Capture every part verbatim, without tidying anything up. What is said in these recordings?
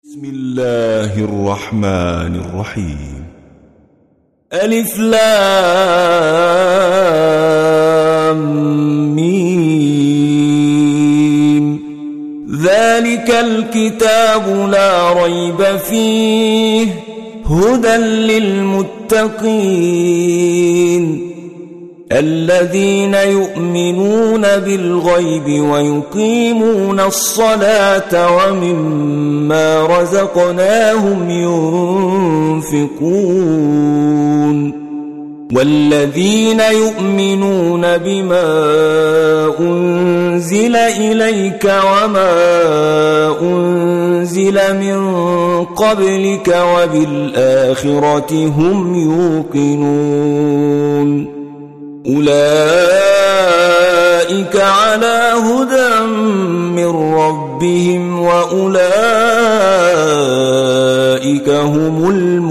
بسم الله الرحمن الرحيم. ألف لام ميم. ذلك الكتاب لا ريب فيه هدى للمتقين الذين يؤمنون بالغيب ويقيمون الصلاة ومما رزقناهم ينفقون والذين يؤمنون بما أنزل إليك وما أنزل من قبلك وبالآخرة هم يوقنون أولئك على هدى من ربهم وأولئك هم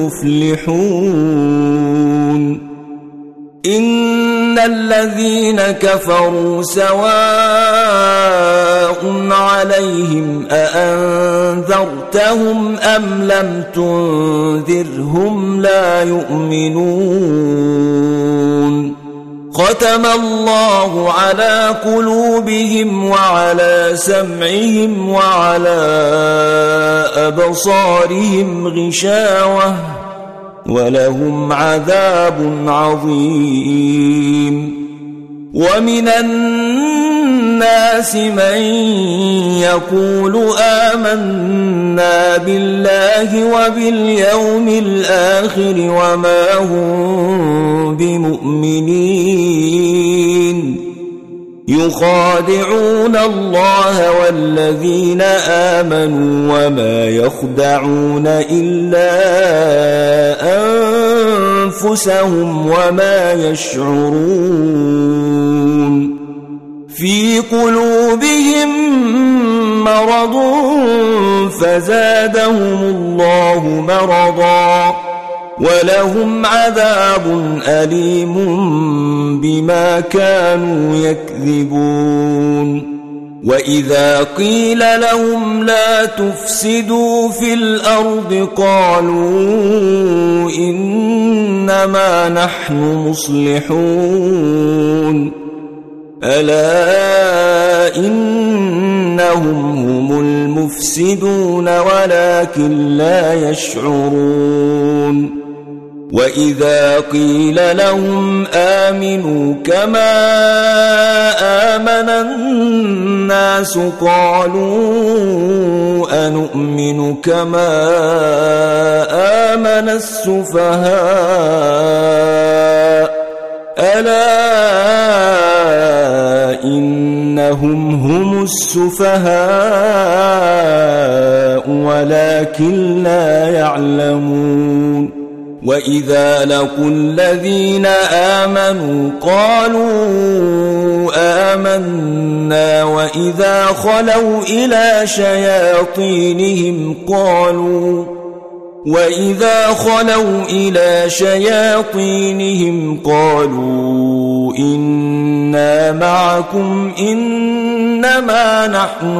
المفلحون. إن الذين كفروا سواء عليهم أأنذرتهم أم لم تنذرهم لا يؤمنون. ختم الله على قلوبهم وعلى سمعهم وعلى أبصارهم غشاوة ولهم عذاب عظيم. ومن الناس من يقول آمنا بالله وباليوم الآخر وما هم بمؤمنين يخادعون الله والذين آمنوا وما يخدعون إلا أنفسهم وما يشعرون. في قلوبهم مرض فزادهم الله مرضا ولهم عذاب أليم بما كانوا يكذبون. وإذا قيل لهم لا تفسدوا في الأرض قالوا إنما نحن مصلحون ألا إنهم هم المفسدون ولكن لا يشعرون. وإذا قيل لهم آمنوا كما آمن الناس قالوا أنؤمن كما آمن السفهاء ألا إنهم هم السفهاء ولكن لا يعلمون. وإذا لقوا الذين آمنوا قالوا آمنا وإذا خلوا إلى شياطينهم قالوا وإذا خلوا إلى شياطينهم قالوا إنا معكم إنما نحن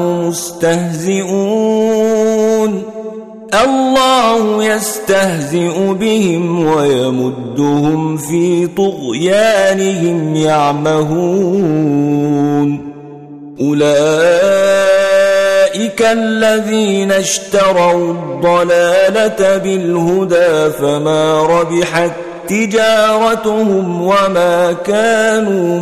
مستهزئون الله يستهزئ بهم ويمدهم في طغيانهم يعمهون. أولئك الذين اشتروا الضلالة بالهدى فما ربحت تجارتهم وما كانوا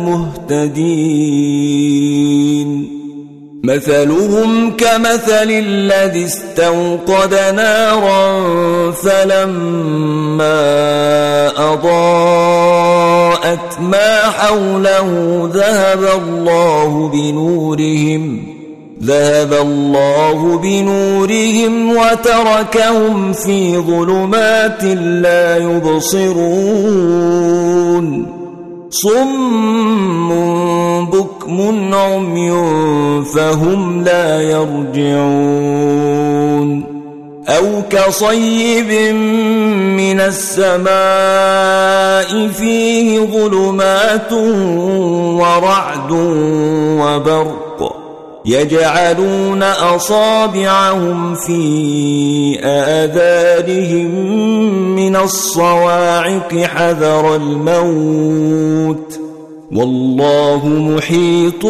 مهتدين. مثلهم كمثل الذي استوقد نارا فلما أضاءت ما حوله ذهب الله بنورهم ذهب الله بنورهم وتركهم في ظلمات لا يبصرون. صم بكم عمي فهم لا يرجعون. أو كصيب من السماء فيه ظلمات ورعد وبرق يجعلون أصابعهم في آذانهم من الصواعق حذر الموت والله محيط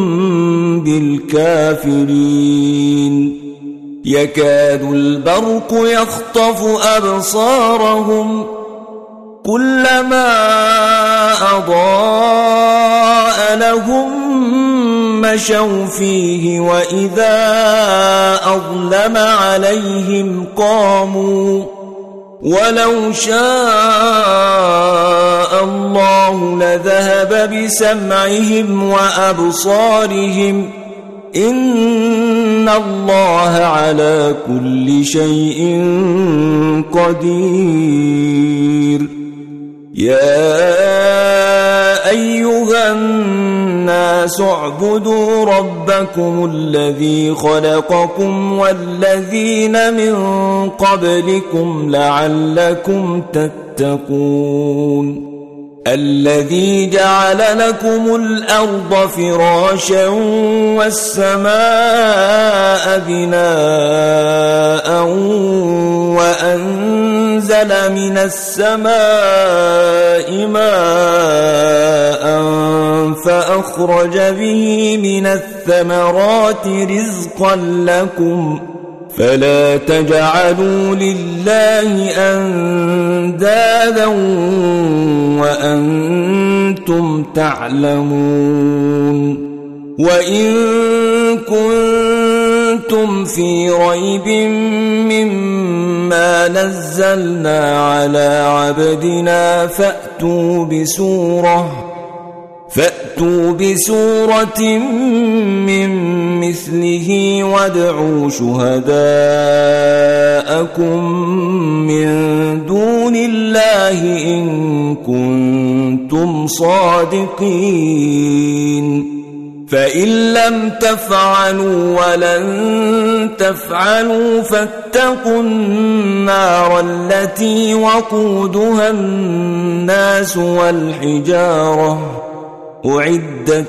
بالكافرين يكاد البرق يخطف أبصارهم كلما أضاء لهم مشوا فيه وإذا أظلم عليهم قاموا ولو شاء الله لذهب بسمعهم وأبصارهم إن الله على كل شيء قدير يا أيها الناس اعبدوا ربكم الذي خلقكم والذين من قبلكم لعلكم تتقون الذي جعل لكم الأرض فراشا والسماء بناء وأنزل من السماء ماء فأخرج به من الثمرات رزقا لكم فلا تجعلوا لله أندادا وأنتم تعلمون وإن كنتم في ريب مما نزلنا على عبدنا فأتوا بسورة فأتوا بسورة من مثله وادعوا شهداءكم من دون الله إن كنتم صادقين فإن لم تفعلوا ولن تفعلوا فاتقوا النار التي وقودها الناس والحجارة أعدت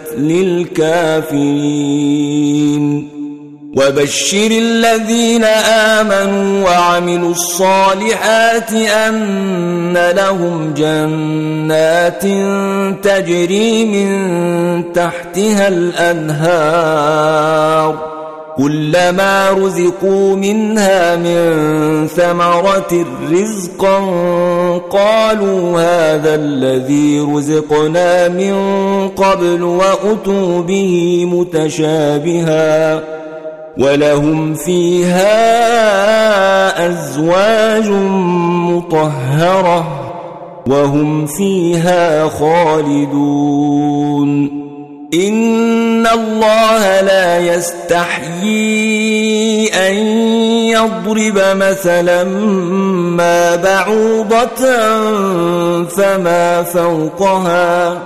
للكافرين وبشر الذين آمنوا وعملوا الصالحات أن لهم جنات تجري من تحتها الأنهار كلما رزقوا منها من ثمرة رزقا قالوا هذا الذي رزقنا من قبل وأتوا به متشابها ولهم فيها أزواج مطهرة وهم فيها خالدون إن الله لا يستحيي أن يضرب مثلا ما بعوضة فما فوقها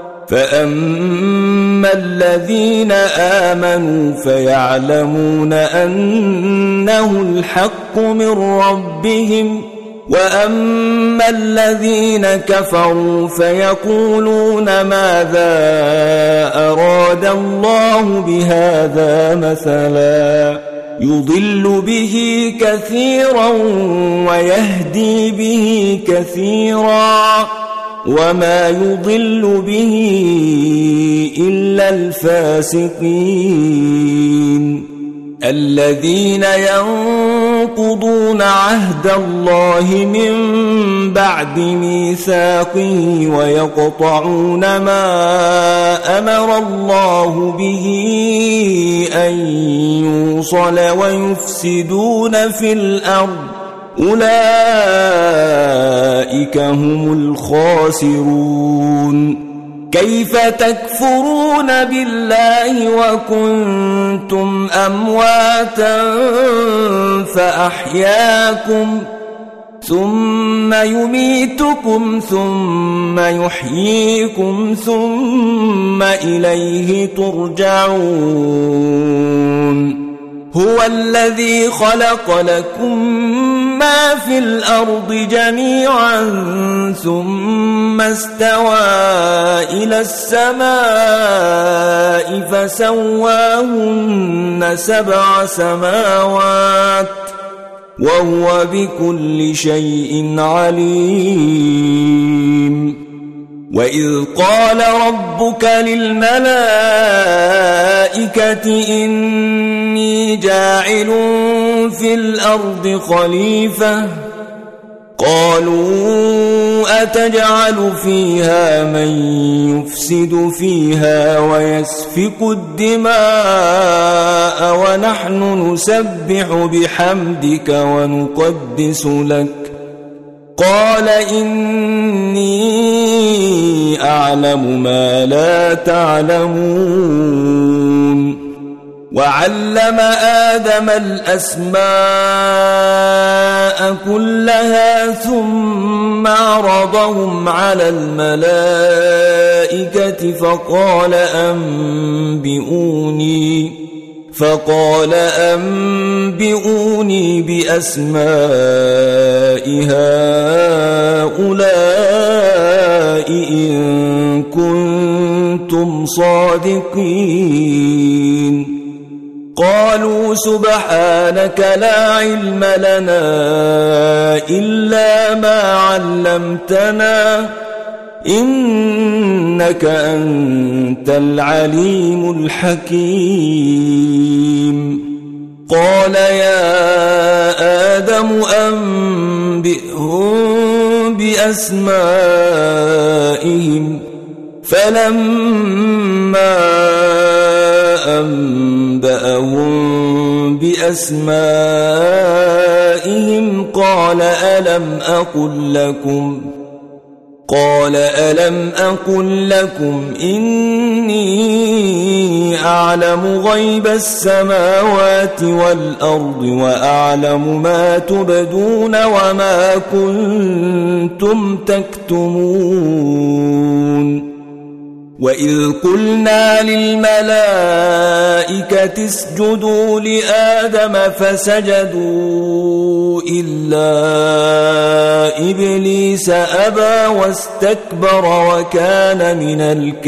فأما الذين آمنوا فيعلمون أنه الحق من ربهم وأما الذين كفروا فيقولون ماذا أراد الله بهذا مثلا يضل به كثيرا ويهدي به كثيرا وما يضل به إلا الفاسقين الذين ينقضون عهد الله من بعد ميثاقه ويقطعون ما أمر الله به أن يوصل ويفسدون في الأرض أولئك هم الخاسرون كيف تكفرون بالله وكنتم أمواتا فأحياكم ثم يميتكم ثم يحييكم ثم إليه ترجعون هو الذي خلق لكم ما في الأرض جميعا ثم استوى إلى السماء فسواهن سبع سماوات وهو بكل شيء عليم. وإذ قال ربك للملائكة إني جاعل في الأرض خليفة قالوا أتجعل فيها من يفسد فيها ويسفك الدماء ونحن نسبح بحمدك ونقدس لك قال إني أعلم ما لا تعلمون. وعلم آدم الأسماء كلها ثم عرضهم على الملائكة فقال أنبئوني فقال أنبئوني بأسماء هؤلاء إن كنتم صادقين. قالوا سبحانك لا علم لنا إلا ما علمتنا إنك أنت العليم الحكيم. قال يا آدم أنبئهم بأسمائهم فلما أنبأهم بأسمائهم قال ألم أقل لكم قال ألم أقل لكم إني أعلم غيب السماوات والأرض وأعلم ما تبدون وما كنتم تكتمون. وإذ قلنا للملائكة اسجدوا لآدم فسجدوا إلا إبليس أبى واستكبر وكان من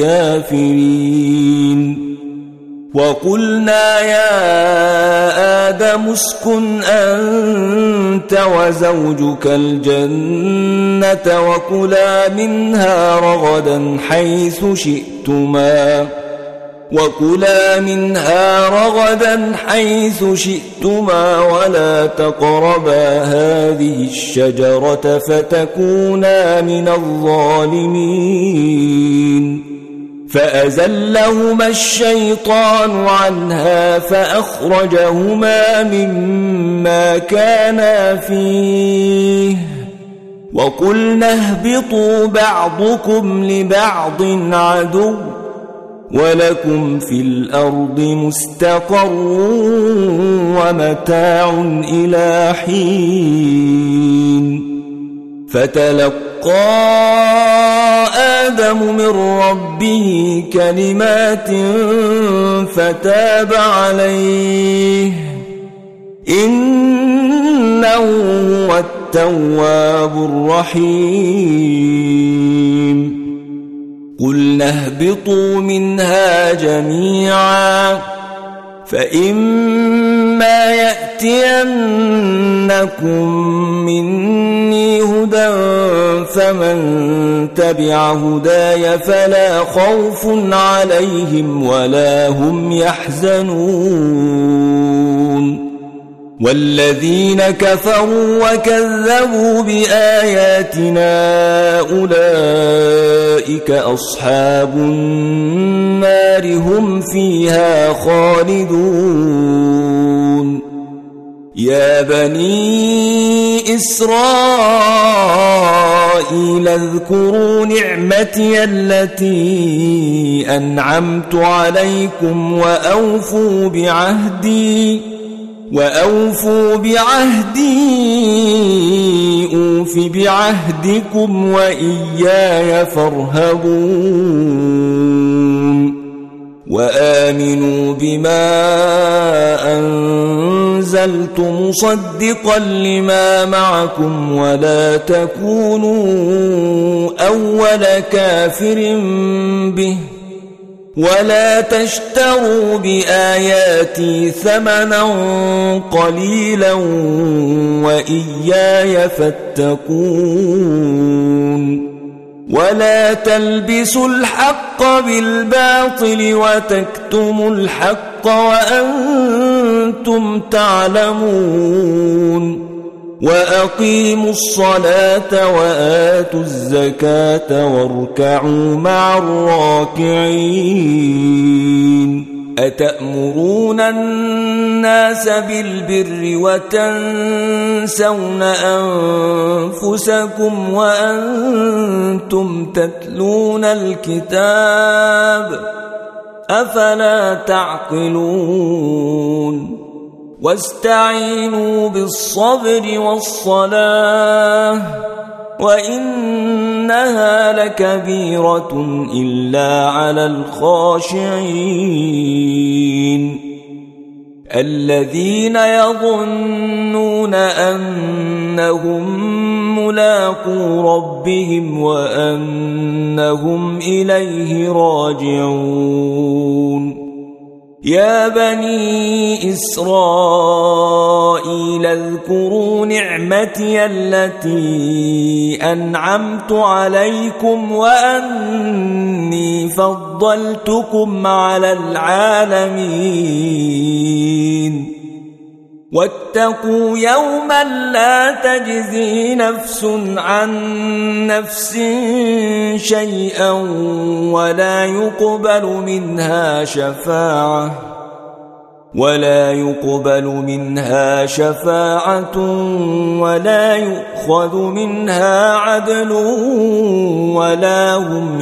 الكافرين. وقلنا يا آدم اسكن أنت وزوجك الجنة وكلا منها رغدا حيث شئتما وكلا منها رغدا حيث شئتما ولا تقربا هذه الشجرة فتكونا من الظالمين. فأزلهما الشيطان عنها فأخرجهما مما كانا فيه وقلنا اهبطوا بعضكم لبعض عدو ولكم في الأرض مستقر ومتاع إلى حين. فتلقى آدم من ربه كلمات فتاب عليه إنه هو التواب الرحيم. قلنا اهبطوا منها جميعا فإما يأتينكم مني هدى فمن تبع هداي فلا خوف عليهم ولا هم يحزنون. والذين كفروا وكذبوا بآياتنا أولئك أصحاب النار هم فيها خالدون. يا بني إسرائيل اذكروا نعمتي التي أنعمت عليكم وأوفوا بعهدي وأوفوا بعهدي أوف بعهدكم وإياي فارهبون. وآمنوا بما أنزلت مصدقا لما معكم ولا تكونوا أول كافر به ولا تشتروا بآياتي ثمنا قليلا وإياي فاتقون ولا تلبسوا الحق بالباطل وتكتموا الحق وأنتم تعلمون وأقيموا الصلاة وآتوا الزكاة واركعوا مع الراكعين أتأمرون الناس بالبر وتنسون أنفسكم وأنتم تتلون الكتاب أفلا تعقلون واستعينوا بالصبر والصلاة وإنها لكبيرة إلا على الخاشعين الذين يظنون أنهم ملاقو ربهم وأنهم إليه راجعون يا بني إسرائيل اذكروا نعمتي التي أنعمت عليكم وأني فضلتكم على العالمين واتقوا يوما لا تجزي نفس عن نفس شيئا ولا يقبل منها شفاعة ولا يقبل منها شفاعة ولا يؤخذ منها عدل ولا هم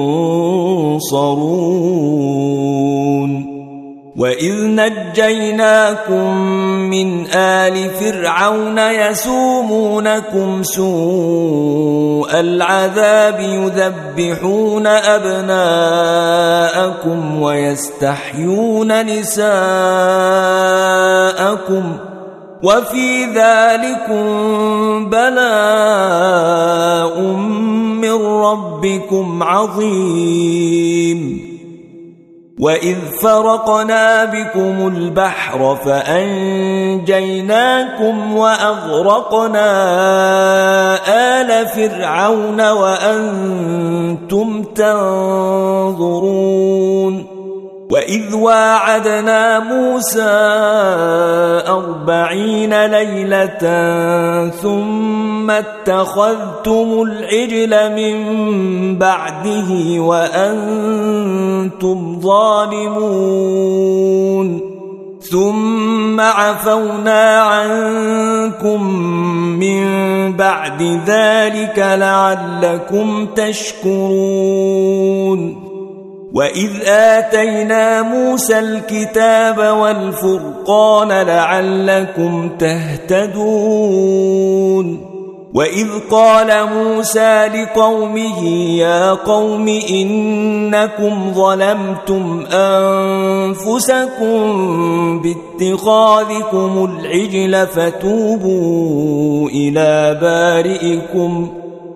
ينصرون وإذ نجيناكم من آل فرعون يسومونكم سوء العذاب يذبحون أبناءكم ويستحيون نساءكم وفي ذلكم بلاء من ربكم عظيم وإذ فرقنا بكم البحر فأنجيناكم وأغرقنا آل فرعون وأنتم تنظرون وإذ واعدنا موسى أربعين ليلة ثم اتخذتم العجل من بعده وأنتم ظالمون ثم عفونا عنكم من بعد ذلك لعلكم تشكرون وإذ آتينا موسى الكتاب والفرقان لعلكم تهتدون وإذ قال موسى لقومه يا قوم إنكم ظلمتم أنفسكم باتخاذكم العجل فتوبوا إلى بارئكم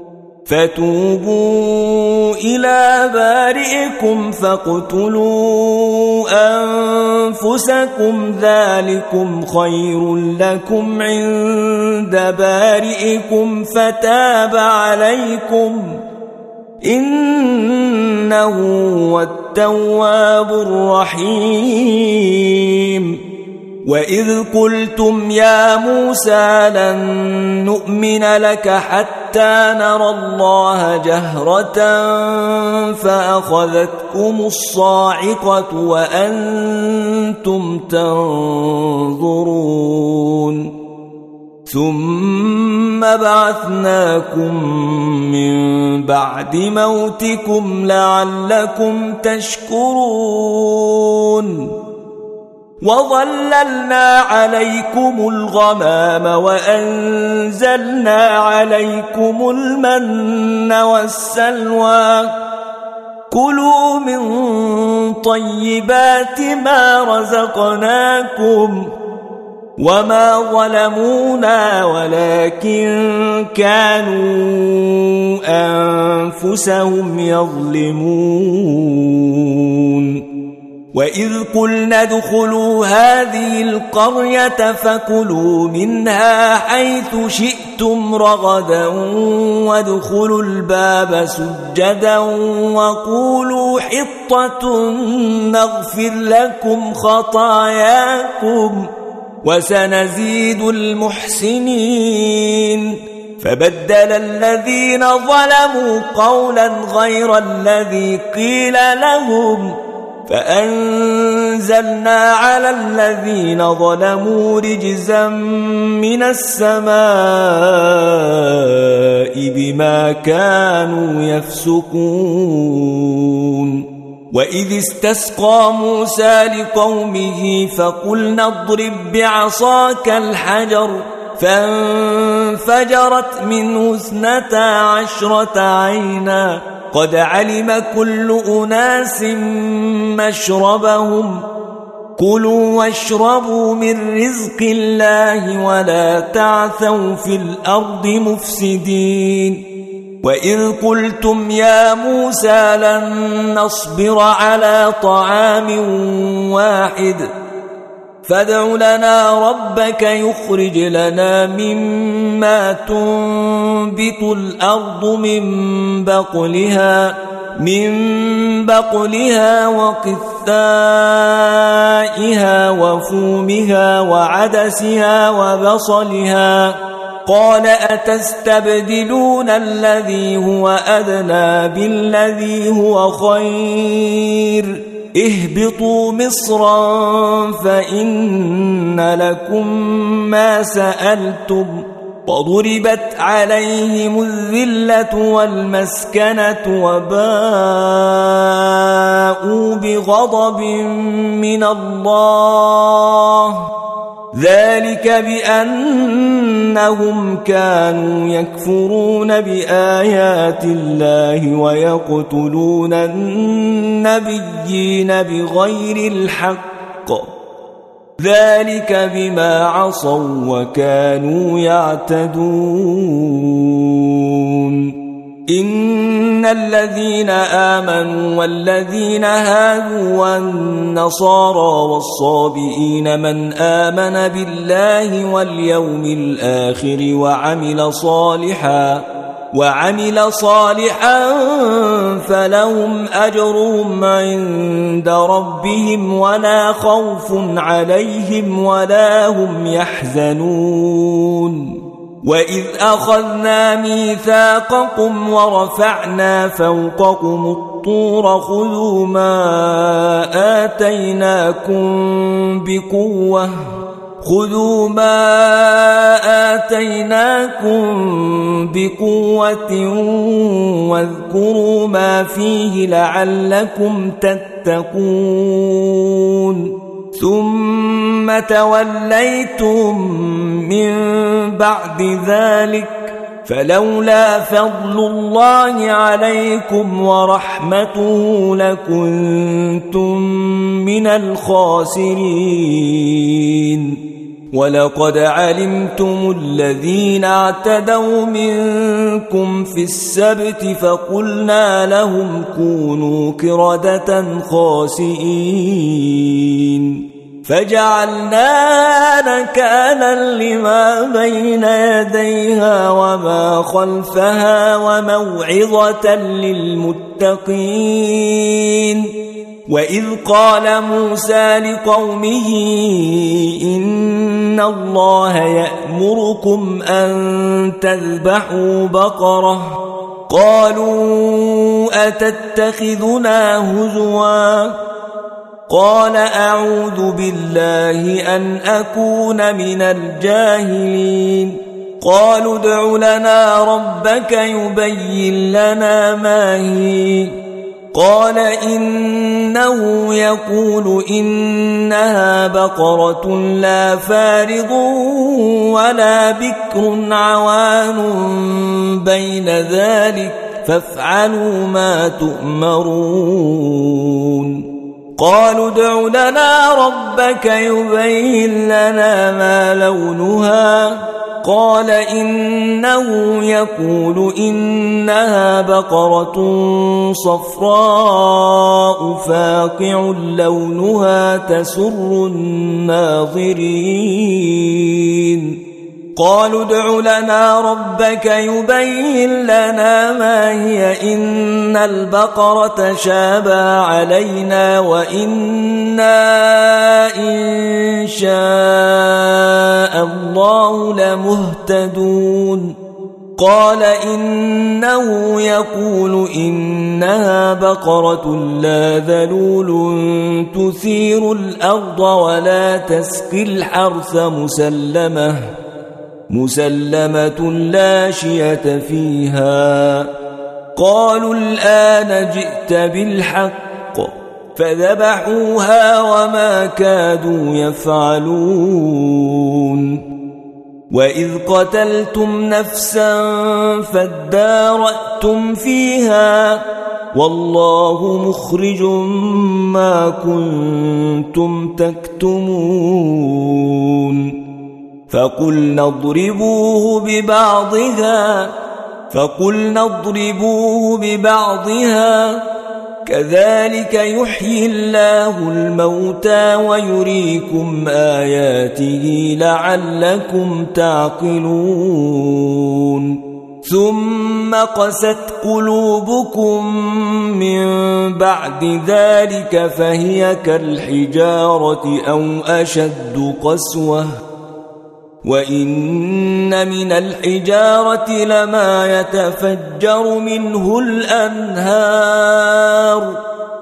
فتوبوا إلى بارئكم فاقتلوا أنفسكم ذلكم خير لكم عند بارئكم فتاب عليكم إنه هو التواب الرحيم وإذ قلتم يا موسى لن نؤمن لك حتى نرى الله جهرة فأخذتكم الصاعقة وأنتم تنظرون ثم بعثناكم من بعد موتكم لعلكم تشكرون وظللنا عليكم الغمام وأنزلنا عليكم المن والسلوى كلوا من طيبات ما رزقناكم وما ظلمونا ولكن كانوا أنفسهم يظلمون وإذ قلنا ادخلوا هذه القرية فكلوا منها حيث شئتم رغدا وادخلوا الباب سجدا وقولوا حطة نغفر لكم خطاياكم وسنزيد المحسنين فبدل الذين ظلموا قولا غير الذي قيل لهم فأنزلنا على الذين ظلموا رجزا من السماء بما كانوا يفسقون وإذ استسقى موسى لقومه فقلنا اضرب بعصاك الحجر فانفجرت منه اثنتا عشرة عينا قد علم كل أناس مشربهم كلوا واشربوا من رزق الله ولا تعثوا في الأرض مفسدين وإذ قلتم يا موسى لن نصبر على طعام واحد فادع لنا ربك يخرج لنا مما تنبت الأرض من بقلها من بقلها وقثائها وفومها وعدسها وبصلها قال أتستبدلون الذي هو أدنى بالذي هو خير اهبطوا مصرا فإن لكم ما سألتم وضربت عليهم الذلة والمسكنة وباءوا بغضب من الله ذلك بأنهم كانوا يكفرون بآيات الله ويقتلون النبيين بغير الحق ذلك بما عصوا وكانوا يعتدون إن الذين آمنوا والذين هادوا والنصارى والصابئين من آمن بالله واليوم الآخر وعمل صالحا وعمل صالحا فلهم أجرهم عند ربهم ولا خوف عليهم ولا هم يحزنون وإذ أخذنا ميثاقكم ورفعنا فوقكم الطور خذوا ما آتيناكم بقوة خذوا ما آتيناكم بقوة واذكروا ما فيه لعلكم تتقون ثم توليتم من بعد ذلك فلولا فضل الله عليكم ورحمته لكنتم من الخاسرين ولقد علمتم الذين اعتدوا منكم في السبت فقلنا لهم كونوا قردة خاسئين فجعلنا نكالا لما بين يديها وما خلفها وموعظة للمتقين وإذ قال موسى لقومه إن الله يأمركم أن تذبحوا بقرة قالوا أتتخذنا هزوا قال أعوذ بالله أن أكون من الجاهلين قالوا ادع لنا ربك يبين لنا ما هي قال إنه يقول إنها بقرة لا فارض ولا بكر عوان بين ذلك فافعلوا ما تؤمرون قالوا ادع لنا ربك يبين لنا ما لونها قال إنه يقول إنها بقرة صفراء فاقع لونها تسر الناظرين قالوا ادع لنا ربك يبين لنا ما هي إن البقرة شابه علينا وإنا إن شاء الله لمهتدون قال إنه يقول إنها بقرة لا ذلول تثير الأرض ولا تسقي الحرث مسلمة مسلمة لا شية فيها قالوا الآن جئت بالحق فذبحوها وما كادوا يفعلون وإذ قتلتم نفسا فادارأتم فيها والله مخرج ما كنتم تكتمون فقلنا اضربوه ببعضها فقلنا اضربوه ببعضها كذلك يحيي الله الموتى ويريكم آياته لعلكم تعقلون ثم قست قلوبكم من بعد ذلك فهي كالحجارة أو أشد قسوة وإن من الحجارة لما يتفجر منه الأنهار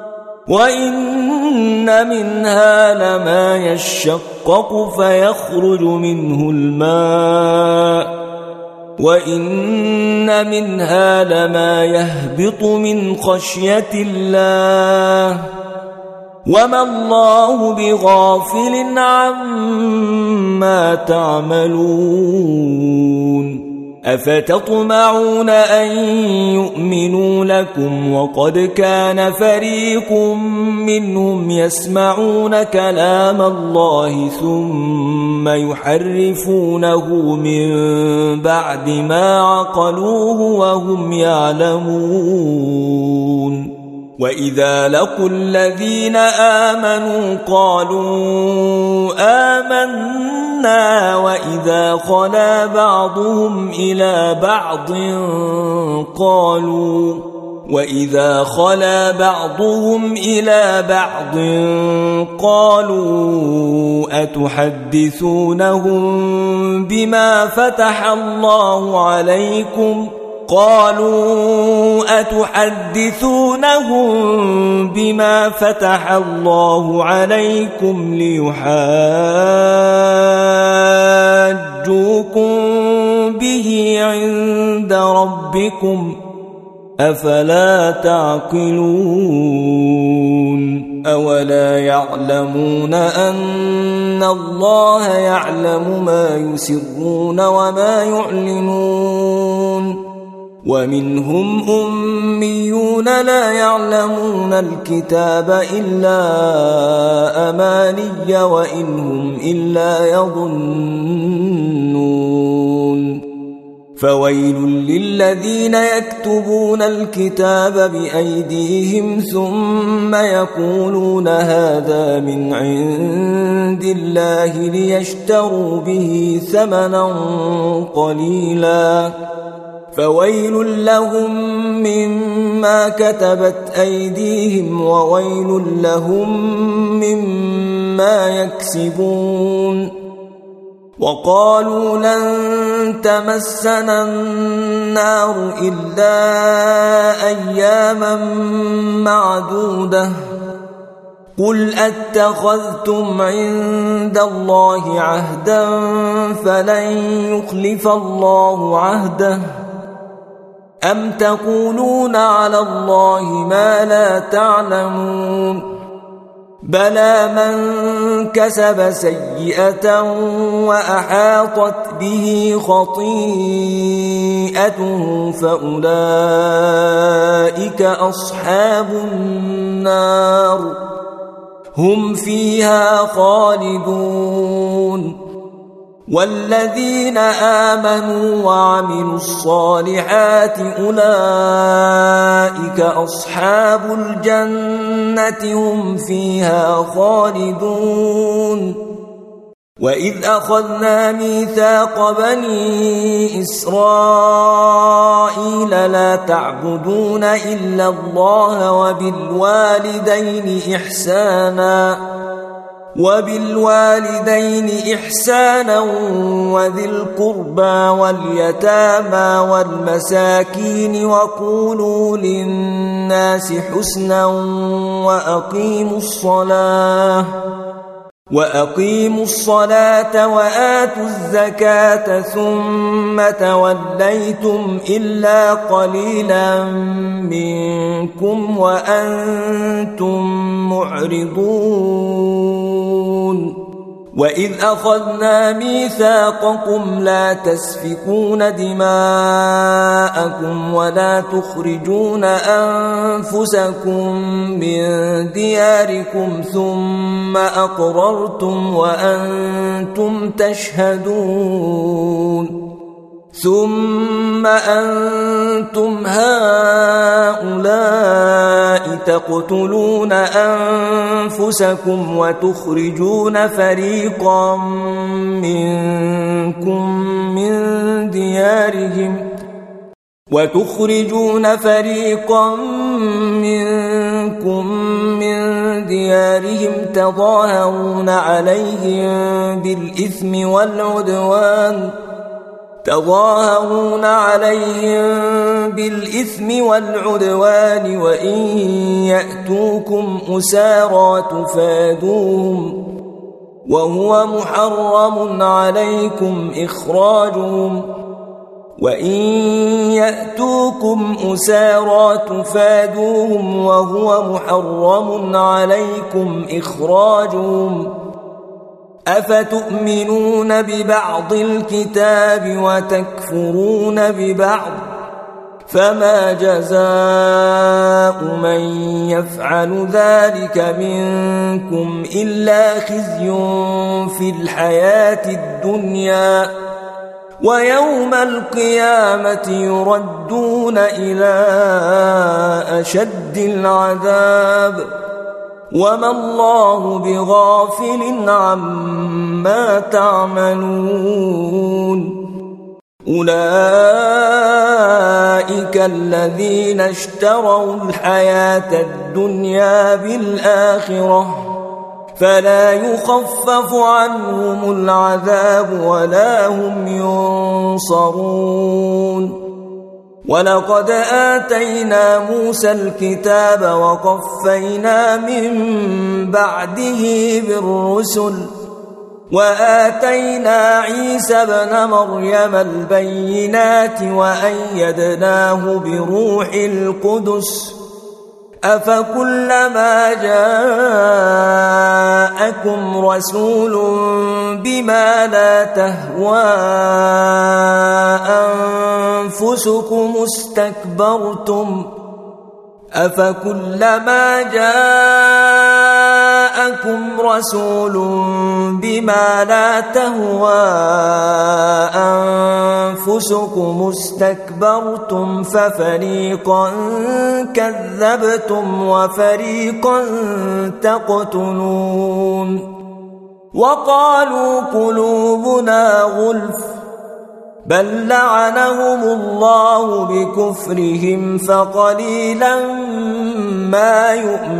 وإن منها لما يشقق فيخرج منه الماء وإن منها لما يهبط من خشية الله وما الله بغافل عما تعملون أفتطمعون أن يؤمنوا لكم وقد كان فريق منهم يسمعون كلام الله ثم يحرفونه من بعد ما عقلوه وهم يعلمون وإذا لقوا الذين آمنوا قالوا آمنا وإذا خلا بعضهم إلى بعض قالوا وإذا خلا بعضهم إلى بعض قالوا أتحدثونهم بما فتح الله عليكم قالوا أتحدثونهم بما فتح الله عليكم ليحاجوكم به عند ربكم أفلا تعقلون أولا يعلمون أن الله يعلم ما يسرون وما يعلنون ومنهم أميون لا يعلمون الكتاب إلا أماني وإنهم إلا يظنون فويل للذين يكتبون الكتاب بأيديهم ثم يقولون هذا من عند الله ليشتروا به ثمنا قليلا فويل لهم مما كتبت أيديهم وويل لهم مما يكسبون وقالوا لن تمسنا النار إلا أياما معدودة قل أتخذتم عند الله عهدا فلن يخلف الله عهده أم تقولون على الله ما لا تعلمون بلى من كسب سيئة وأحاطت به خطيئته فأولئك أصحاب النار هم فيها خالدون. والذين آمنوا وعملوا الصالحات أولئك أصحاب الجنة هم فيها خالدون. وإذ أخذنا ميثاق بني إسرائيل لا تعبدون إلا الله وبالوالدين إحسانا وبالوالدين إحسانا وذي القربى واليتامى والمساكين وقولوا للناس حسنا وأقيموا الصلاة وأقيموا الصلاة وآتوا الزكاة ثم توليتم إلا قليلا منكم وأنتم معرضون. وإذ أخذنا ميثاقكم لا تسفكون دماءكم ولا تخرجون أنفسكم من دياركم ثم أقررتم وأنتم تشهدون ثم أنتم هؤلاء تقتلون أنفسكم وتخرجون فريقا منكم من ديارهم وتخرجون فريقا منكم من ديارهم تظاهرون عليهم بالإثم والعدوان تظاهرون عليهم بالإثم والعدوان وإن يأتوكم أسارى تفادوهم وهو محرم عليكم إخراجهم وإن يأتوكم أسارى تفادوهم وهو محرم عليكم إخراجهم أفتؤمنون ببعض الكتاب وتكفرون ببعض فما جزاء من يفعل ذلك منكم إلا خزي في الحياة الدنيا ويوم القيامة يردون إلى أشد العذاب وما الله بغافل عما تعملون. أولئك الذين اشتروا الحياة الدنيا بالآخرة فلا يخفف عنهم العذاب ولا هم ينصرون. ولقد آتينا موسى الكتاب وقفينا من بعده بالرسل وآتينا عيسى ابن مريم البينات وأيدناه بروح القدس أفكلما جاءكم رسول بما لا تهوى أنفسكم استكبرتم أفكلما جاءكم رسول بما لا تهوى أنفسكم استكبرتم ففريقا كذبتم وفريقا تقتلون. وقالوا قلوبنا غلف بل لعنهم الله بكفرهم فقليلا ما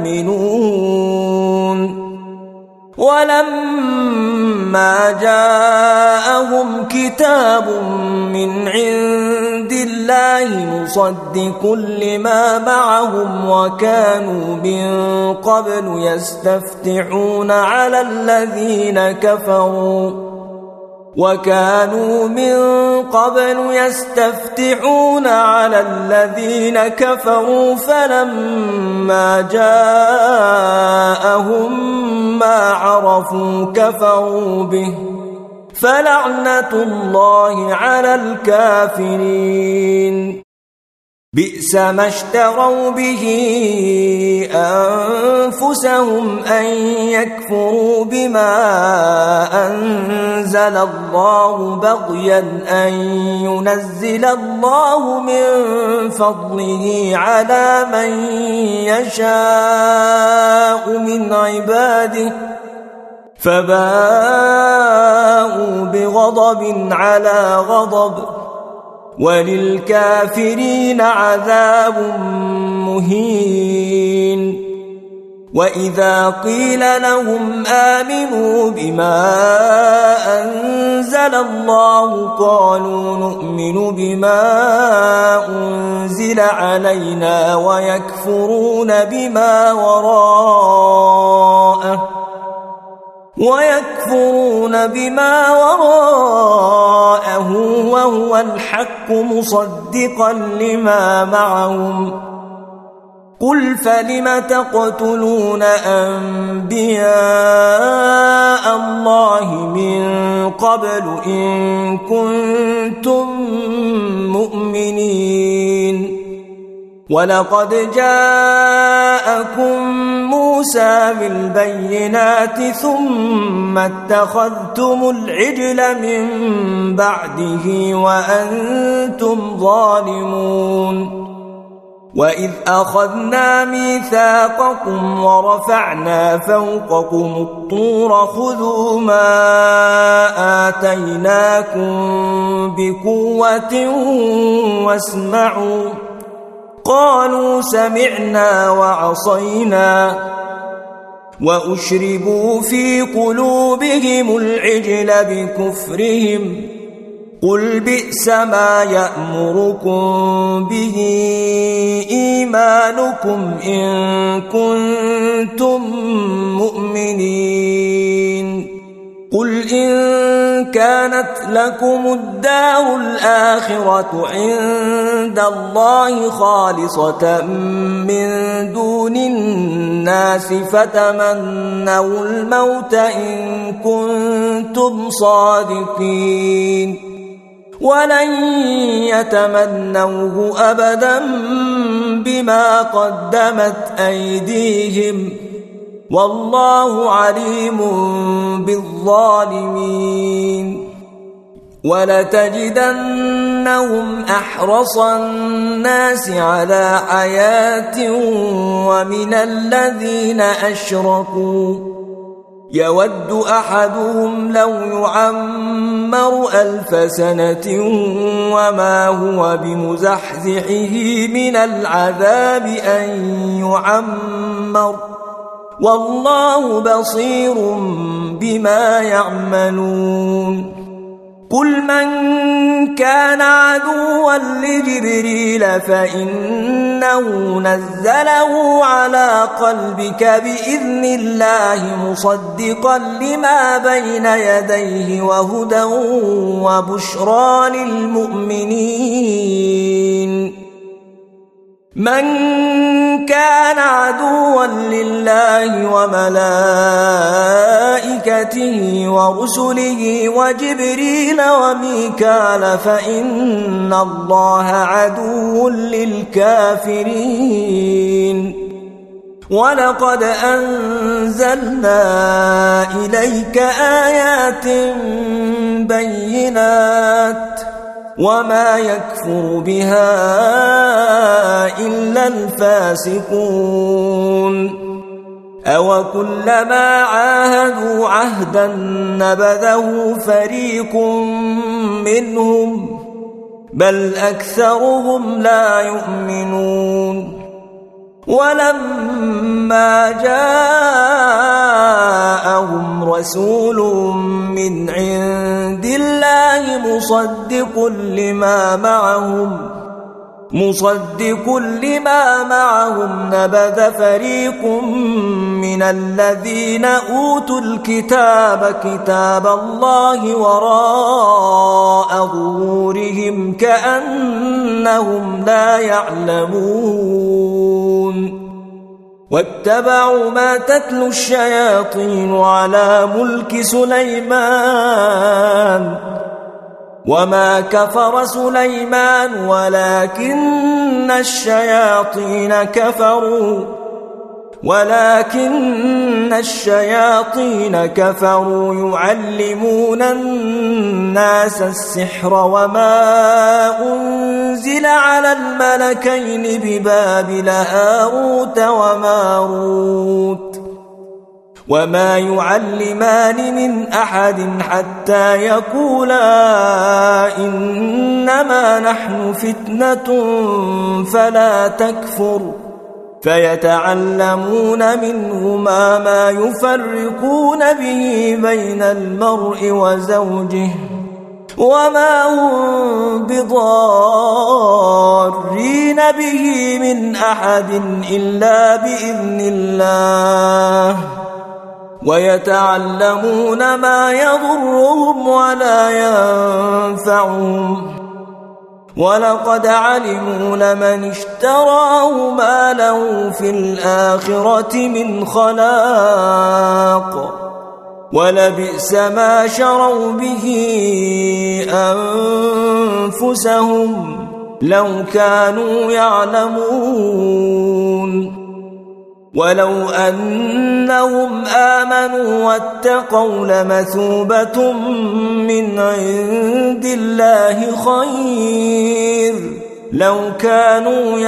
يؤمنون. ولما جاءهم كتاب من عند الله مصدق لما معهم وكانوا من قبل يستفتحون على الذين كفروا وكانوا من قبل يستفتحون على الذين كفروا فلما جاءهم ما عرفوا كفروا به فلعنة الله على الكافرين. بئس ما اشتروا به أنفسهم أن يكفروا بما أنزل الله بغيا أن ينزل الله من فضله على من يشاء من عباده فباءوا بغضب على غضب وللكافرين عذاب مهين. وإذا قيل لهم آمنوا بما أنزل الله قالوا نؤمن بما أنزل علينا ويكفرون بما وراءه ويكفرون بما وراءه وهو الحق مصدقا لما معهم. قل فلم تقتلون أنبياء الله من قبل إن كنتم مؤمنين. ولقد جاءكم موسى بالبينات ثم اتخذتم العجل من بعده وأنتم ظالمون. وإذ أخذنا ميثاقكم ورفعنا فوقكم الطور خذوا ما آتيناكم بقوة واسمعوا قالوا سمعنا وعصينا وأشربوا في قلوبهم العجل بكفرهم قل بئس ما يأمركم به إيمانكم إن كنتم مؤمنين. قل إن كانت لكم الدار الآخرة عند الله خالصة من دون الناس فتمنوا الموت إن كنتم صادقين ولن يتمنوه أبدا بما قدمت أيديهم والله عليم بالظالمين. ولتجدنهم أحرص الناس على حياة ومن الذين أشركوا يود أحدهم لو يعمر ألف سنة وما هو بمزحزحه من العذاب أن يعمر والله بصير بما يعملون. قل من كان عدوا لجبريل فإنه نزله على قلبك بإذن الله مصدقا لما بين يديه وهدى وبشرى للمؤمنين. من كان عدوا لله وملائكته ورسله وجبريل وميكال فإن الله عدو للكافرين. ولقد أنزلنا إليك آيات بينات وما يكفر بها إلا الفاسقون. أو كلما عاهدوا عهدا نبذه فريق منهم بل أكثرهم لا يؤمنون. ولما جاءهم رسول من عند الله مصدق لما معهم مصدق لما معهم نبذ فريق من الذين أوتوا الكتاب كتاب الله وراء ظهورهم كأنهم لا يعلمون واتبعوا ما تتلو الشياطين على ملك سليمان وما كفر سليمان ولكن الشياطين كفروا ولكن الشياطين كفروا يعلمون الناس السحر وما أنزل على الملكين ببابل هاروت وماروت وما يعلمان من أحد حتى يقولا إنما نحن فتنة فلا تكفر فيتعلمون منهما ما يفرقون به بين المرء وزوجه وما هم بضارين به من أحد إلا بإذن الله ويتعلمون ما يضرهم ولا ينفعهم ولقد علموا لمن اشتراه ما له في الآخرة من خلاق ولبئس ما شروا به أنفسهم لو كانوا يعلمون ولو أنهم آمنوا واتقوا لمثوبة من عند الله خير لو كانوا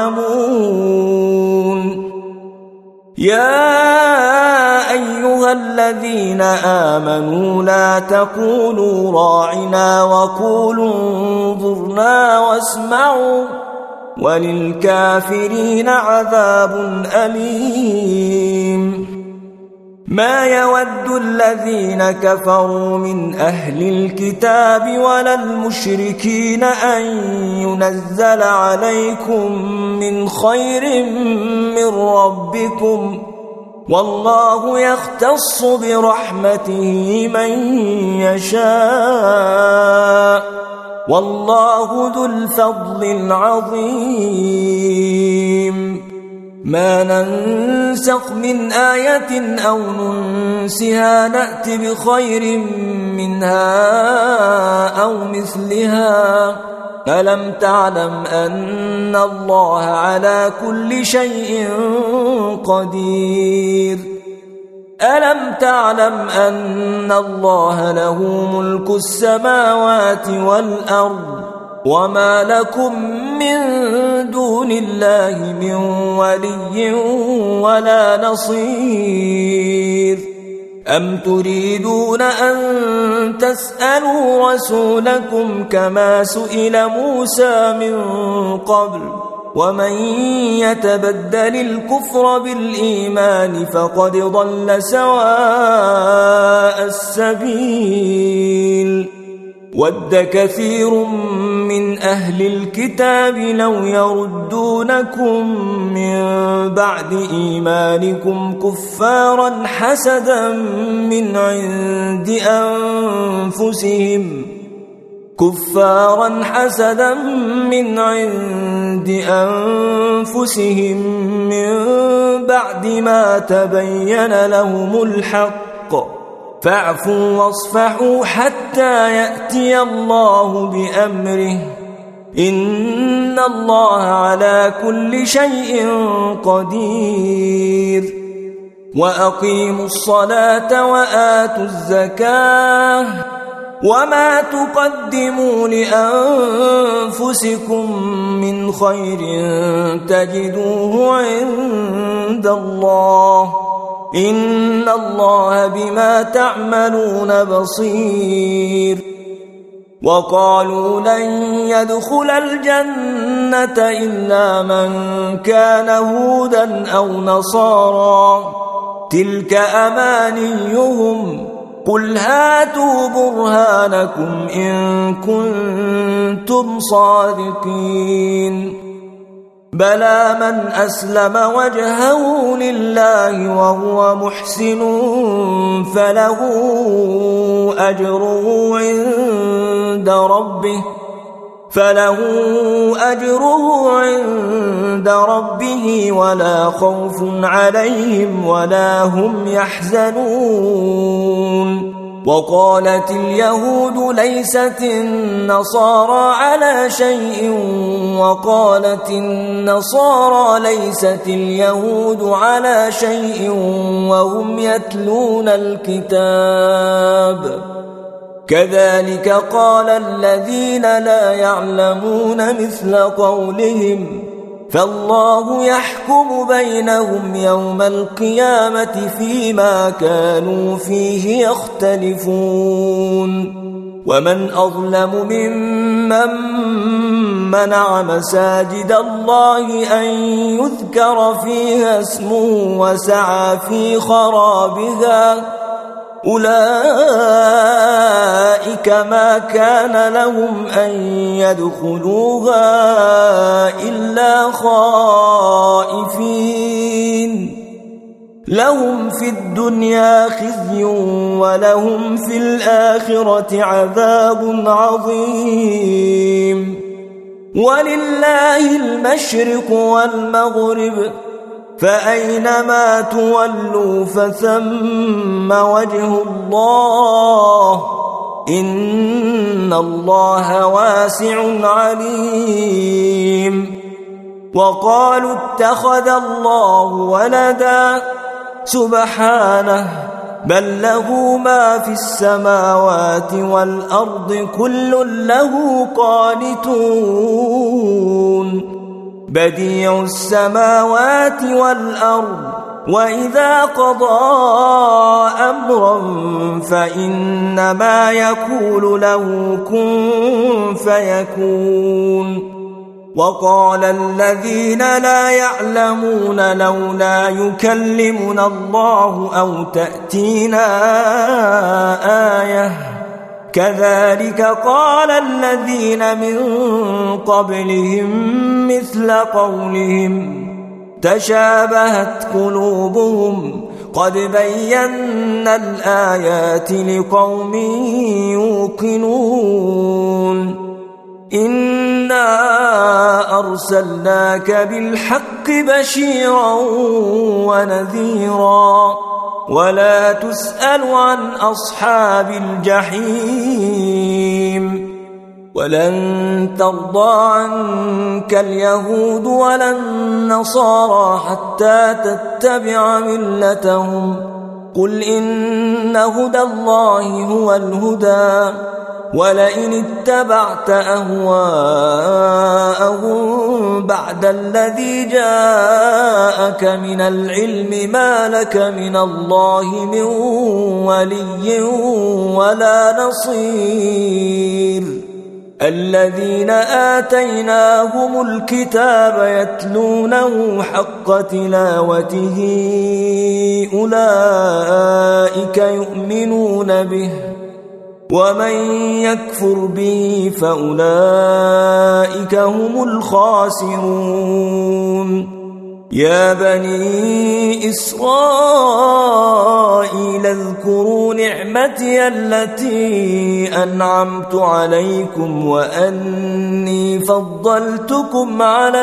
يعلمون يا أيها الذين آمنوا لا تقولوا راعنا وقولوا انظرنا واسمعوا وللكافرين عذاب أليم ما يود الذين كفروا من أهل الكتاب ولا المشركين أن ينزل عليكم من خير من ربكم والله يختص برحمته من يشاء والله ذو الفضل العظيم ما ننسخ من آية أو ننسها نأت بخير منها أو مثلها ألم تعلم أن الله على كل شيء قدير ألم تعلم أن الله له ملك السماوات والأرض وما لكم من دون الله من ولي ولا نصير أم تريدون أن تسألوا رسولكم كما سئل موسى من قبل ومن يتبدل الكفر بالإيمان فقد ضل سواء السبيل ود كثير من أهل الكتاب لو يردونكم من بعد إيمانكم كفارا حسدا من عند أنفسهم كفارا حسدا من عند أنفسهم من بعد ما تبين لهم الحق فاعفوا واصفحوا حتى يأتي الله بأمره إن الله على كل شيء قدير وأقيموا الصلاة وآتوا الزكاة وما تقدموا لأنفسكم من خير تجدوه عند الله إن الله بما تعملون بصير وقالوا لن يدخل الجنة إلا من كان هودا أو نصارى تلك أمانيهم قل هاتوا برهانكم إن كنتم صادقين بلى من أسلم وجهه لله وهو محسن فله أجره عند ربه فله أجره عند ربه ولا خوف عليهم ولا هم يحزنون وقالت اليهود ليست النصارى على شيء وقالت النصارى ليست اليهود على شيء وهم يتلون الكتاب كذلك قال الذين لا يعلمون مثل قولهم فالله يحكم بينهم يوم القيامة فيما كانوا فيه يختلفون ومن أظلم ممن منع مساجد الله أن يذكر فيها اسمه وسعى في خرابها أولئك ما كان لهم أن يدخلوها إلا خائفين لهم في الدنيا خزي ولهم في الآخرة عذاب عظيم ولله المشرق والمغرب فأينما تولوا فثم وجه الله إن الله واسع عليم وقالوا اتخذ الله ولدا سبحانه بل له ما في السماوات والأرض كل له قانتون بديع السماوات والأرض وإذا قضى أمرا فإنما يقول له كن فيكون وقال الذين لا يعلمون لولا يكلمنا الله أو تأتينا آية كذلك قال الذين من قبلهم مثل قولهم تشابهت قلوبهم قد بينا الآيات لقوم يوقنون إنا أرسلناك بالحق بشيرا ونذيرا ولا تسأل عن أصحاب الجحيم ولن ترضى عنك اليهود ولا النصارى حتى تتبع ملتهم قل إن هدى الله هو الهدى ولئن اتبعت أهواءهم بعد الذي جاءك من العلم ما لك من الله من ولي ولا نصير الذين آتيناهم الكتاب يتلونه حق تلاوته أولئك يؤمنون به ومن يكفر به فأولئك هم الخاسرون يا بني إسرائيل اذكروا نعمتي التي أنعمت عليكم وأني فضلتكم على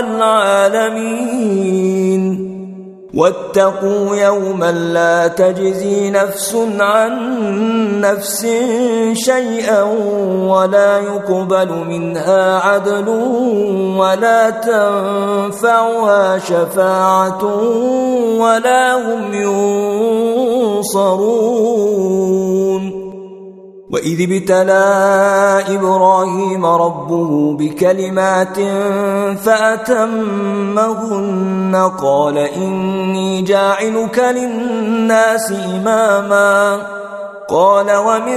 العالمين واتقوا يوما لا تجزي نفس عن نفس شيئا ولا يقبل منها عدل ولا تنفعها شفاعة ولا هم ينصرون وإذ ابتلى إبراهيم ربه بكلمات فأتمهن قال إني جاعلك للناس إماما قال ومن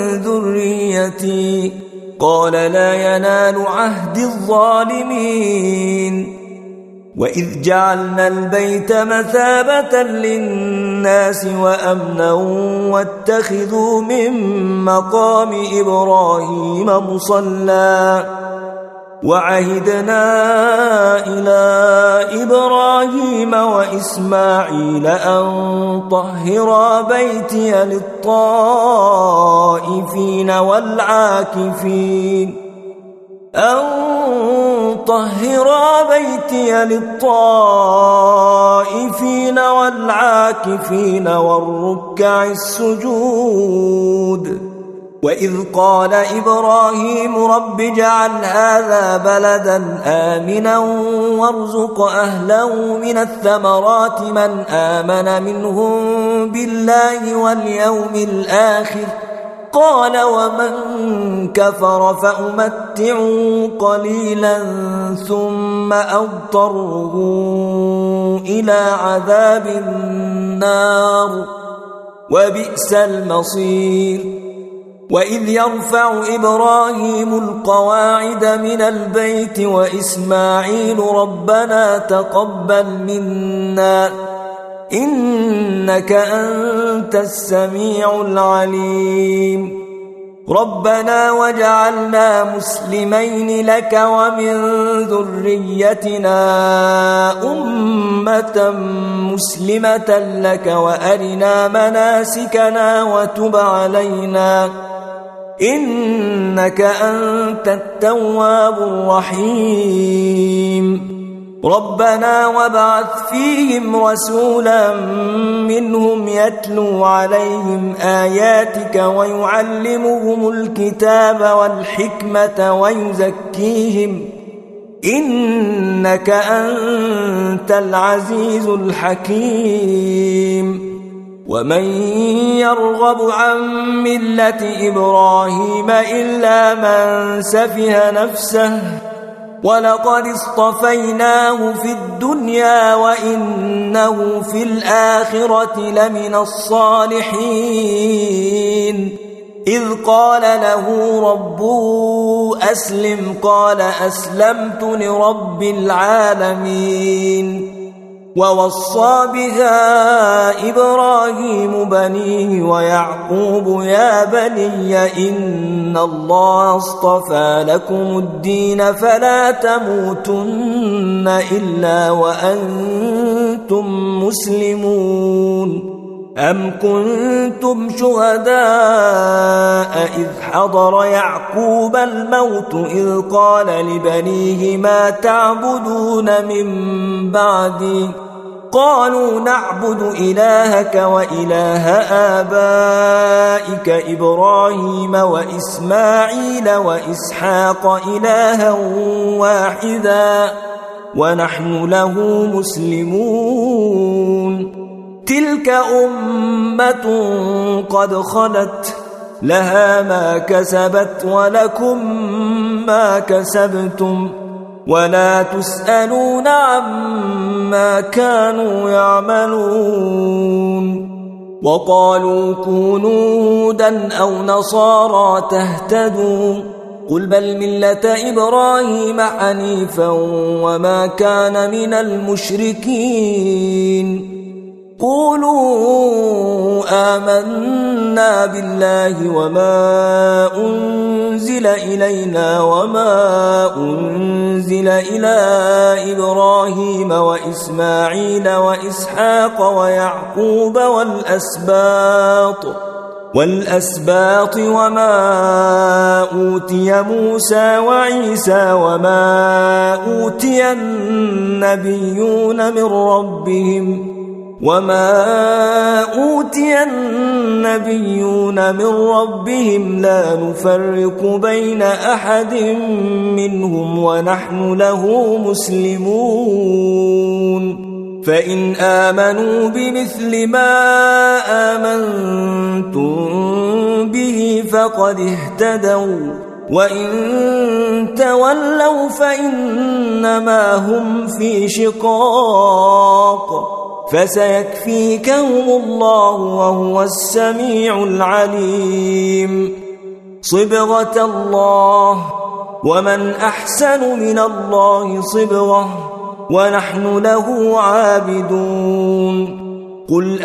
ذريتي قال لا ينال عهد الظالمين وإذ جعلنا البيت مثابة للناس وأمنا واتخذوا من مقام إبراهيم مصلى وعهدنا إلى إبراهيم وإسماعيل أن طهرا بيتي للطائفين والعاكفين أن طهرا بيتي للطائفين والعاكفين والركع السجود وإذ قال إبراهيم رب اجعل هذا بلدا آمنا وارزق أهله من الثمرات من آمن منهم بالله واليوم الآخر قال ومن كفر فأمتعه قليلا ثم أضطره إلى عذاب النار وبئس المصير وإذ يرفع إبراهيم القواعد من البيت وإسماعيل ربنا تقبل منا إنك أنت السميع العليم ربنا وجعلنا مسلمين لك ومن ذريتنا أمة مسلمة لك وأرنا مناسكنا وتب علينا إنك أنت التواب الرحيم ربنا وابعث فيهم رسولا منهم يتلو عليهم آياتك ويعلمهم الكتاب والحكمة ويزكيهم إنك أنت العزيز الحكيم ومن يرغب عن ملة إبراهيم إلا من سفه نفسه ولقد اصطفيناه في الدنيا وإنه في الآخرة لمن الصالحين إذ قال له ربه أسلم قال أسلمت لرب العالمين ووصى بها إبراهيم بنيه ويعقوب يا بني إن الله اصطفى لكم الدين فلا تموتن إلا وأنتم مسلمون أم كنتم شهداء إذ حضر يعقوب الموت إذ قال لبنيه ما تعبدون من بعدي قالوا نعبد إلهك وإله آبائك إبراهيم وإسماعيل وإسحاق إلها واحدا ونحن له مسلمون تلك أمة قد خلت لها ما كسبت ولكم ما كسبتم ولا تسألون عما كانوا يعملون وقالوا كونوا هودا أو نصارى تهتدوا قل بل ملة إبراهيم حنيفا وما كان من المشركين قولوا آمنا بالله وما أنزل إلينا وما أنزل إلى إبراهيم وإسماعيل وإسحاق ويعقوب والأسباط والأسباط وما أوتي موسى وعيسى وما أوتي النبيون من ربهم وما أوتي النبيون من ربهم لا نفرق بين أحد منهم ونحن له مسلمون فإن آمنوا بمثل ما آمنتم به فقد اهتدوا وإن تولوا فإنما هم في شقاق فسيكفيكهم الله وهو السميع العليم صبغة الله ومن أحسن من الله صبغة ونحن له عابدون قل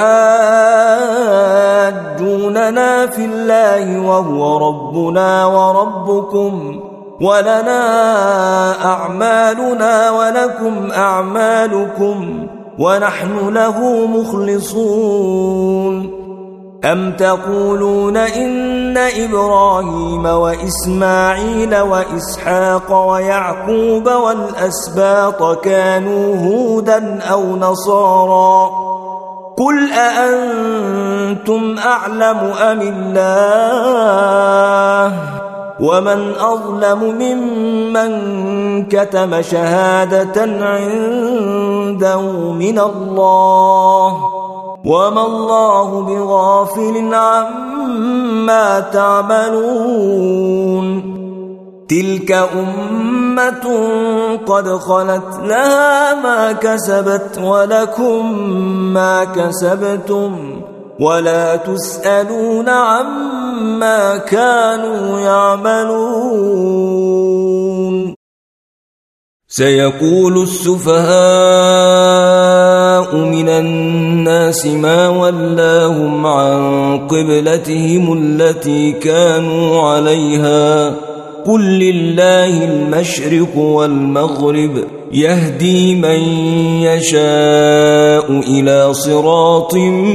أتحاجوننا في الله وهو ربنا وربكم ولنا أعمالنا ولكم أعمالكم ونحن له مخلصون أم تقولون إن إبراهيم وإسماعيل وإسحاق ويعقوب والأسباط كانوا هودا أو نصارى قل أأنتم أعلم أم الله ومن أظلم ممن كتم شهادة عنده من الله وما الله بغافل عما تعملون تلك أمة قد خلت لها ما كسبت ولكم ما كسبتم ولا تسألون عما كانوا يعملون سيقول السفهاء من الناس ما ولاهم عن قبلتهم التي كانوا عليها قل لله المشرق والمغرب يهدي من يشاء إلى صراط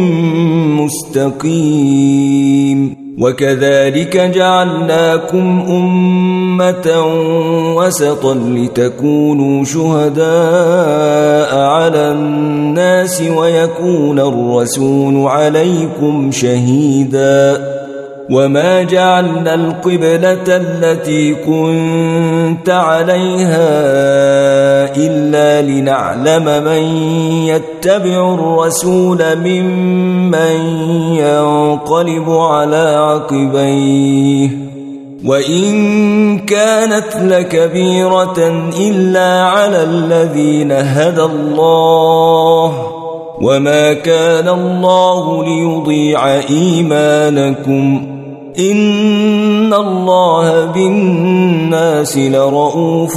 مستقيم وكذلك جعلناكم أمة وسطا لتكونوا شهداء على الناس ويكون الرسول عليكم شهيدا وما جعلنا القبلة التي كنت عليها إلا لنعلم من يتبع الرسول ممن ينقلب على عقبيه وإن كانت لكبيرة إلا على الذين هدى الله وما كان الله ليضيع إيمانكم إن الله بالناس لرؤوف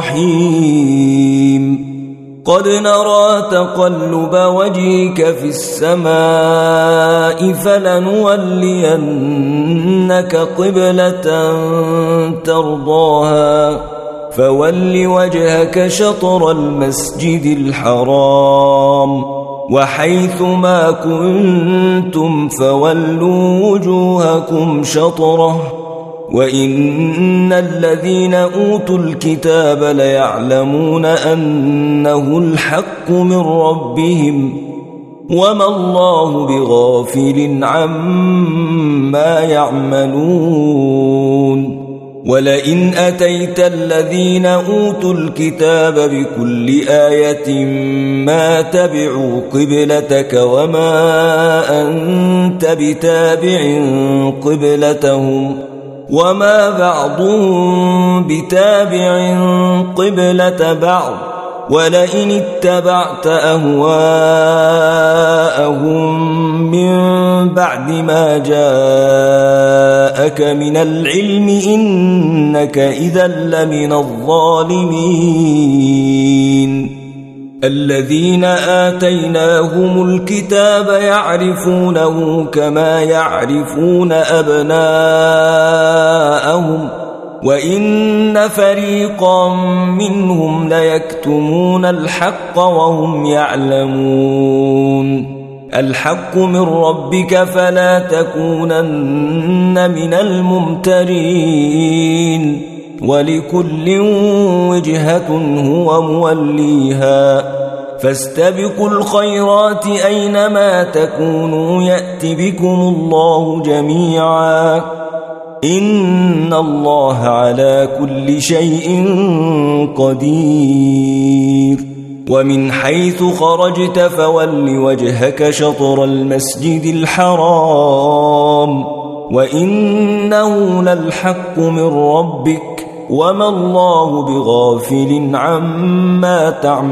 رحيم قد نرى تقلب وجهك في السماء فلنولينك قبلة ترضاها فول وجهك شطر المسجد الحرام وحيث ما كنتم فولوا وجوهكم شطره وإن الذين أوتوا الكتاب ليعلمون أنه الحق من ربهم وما الله بغافل عما يعملون ولئن أتيت الذين أوتوا الكتاب بكل آية ما تبعوا قبلتك وما أنت بتابع قبلتهم وما بعضهم بتابع قبلة بعض ولئن اتبعت أهواءهم من بعد ما جاءك من العلم إنك إذا لمن الظالمين الذين آتيناهم الكتاب يعرفونه كما يعرفون أبناءهم وإن فريقا منهم ليكتمون الحق وهم يعلمون الحق من ربك فلا تكونن من الممترين ولكل وجهة هو موليها فاستبقوا الخيرات أينما تكونوا يأت بكم الله جميعا إن الله على كل شيء قدير ومن حيث خرجت فول وجهك شطر المسجد الحرام وإنه للحق من ربك وما الله بغافل عما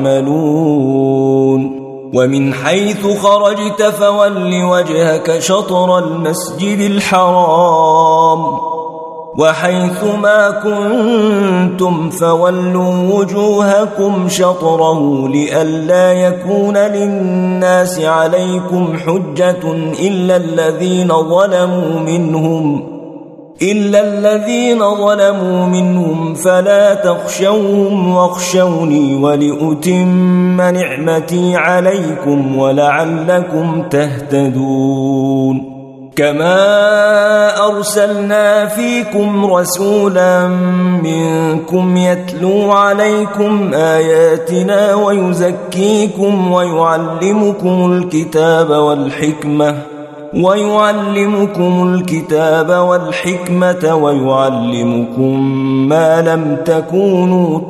تعملون ومن حيث خرجت فول وجهك شطر المسجد الحرام وحيث ما كنتم فولوا وجوهكم شطره لئلا يكون للناس عليكم حجة إلا الذين ظلموا منهم إلا الذين ظلموا منهم فلا تخشوهم واخشوني ولأتم نعمتي عليكم ولعلكم تهتدون كما أرسلنا فيكم رسولا منكم يتلو عليكم آياتنا ويزكيكم ويعلمكم الكتاب والحكمة ويعلمكم الكتاب والحكمة ويعلمكم ما لم تكونوا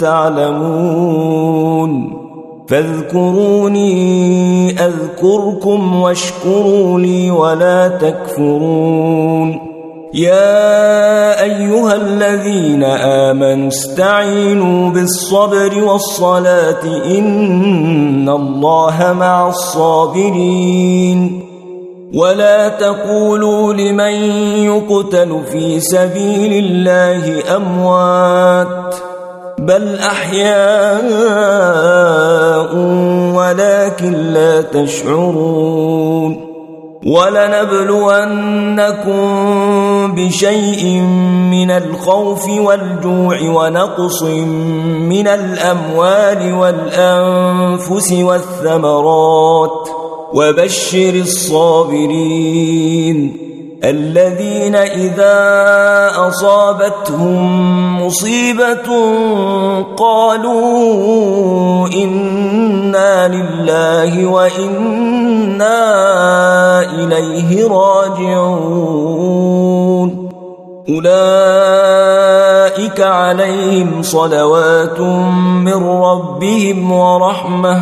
تعلمون فاذكروني أذكركم واشكروا لي ولا تكفرون يا أيها الذين آمنوا استعينوا بالصبر والصلاة إن الله مع الصابرين ولا تقولوا لمن يقتل في سبيل الله أموات بل أحياء ولكن لا تشعرون ولنبلونكم بشيء من الخوف والجوع ونقص من الأموال والأنفس والثمرات وبشر الصابرين الذين إذا أصابتهم مصيبة قالوا إنا لله وإنا إليه راجعون أولئك عليهم صلوات من ربهم ورحمة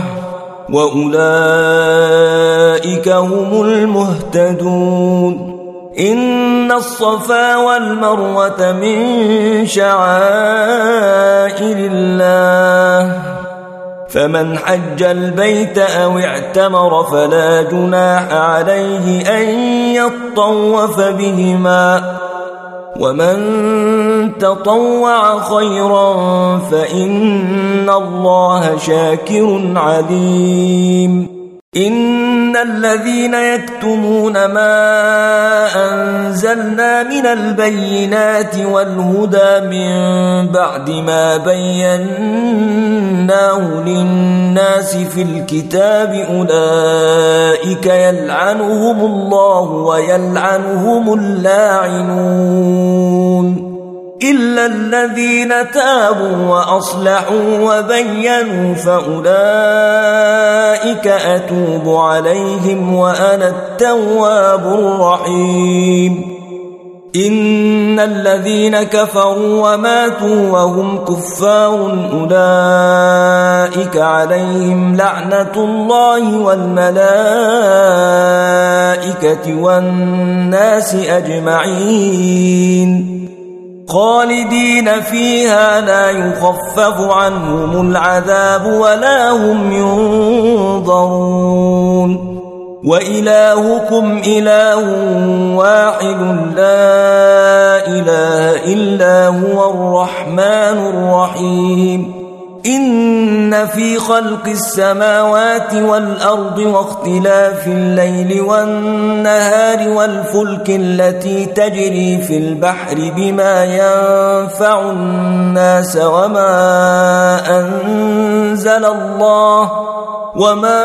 وأولئك هم المهتدون إن الصفا والمروة من شعائر الله فمن حج البيت أو اعتمر فلا جناح عليه أن يطوف بهما ومن تطوع خيرا فإن الله شاكر عليم إن الذين يكتمون ما أنزلنا من البينات والهدى من بعد ما بيناه للناس في الكتاب أولئك يلعنهم الله ويلعنهم اللاعنون إلا الذين تابوا وأصلحوا وبينوا فأولئك أتوب عليهم وأنا التواب الرحيم إن الذين كفروا وماتوا وهم كفار أولئك عليهم لعنة الله والملائكة والناس أجمعين خالدين فيها لا يخفف عنهم العذاب ولا هم ينظرون وإلهكم إله واحد لا إله إلا هو الرحمن الرحيم إن في خلق السماوات والأرض واختلاف الليل والنهار والفلك التي تجري في البحر بما ينفع الناس وما أنزل الله وما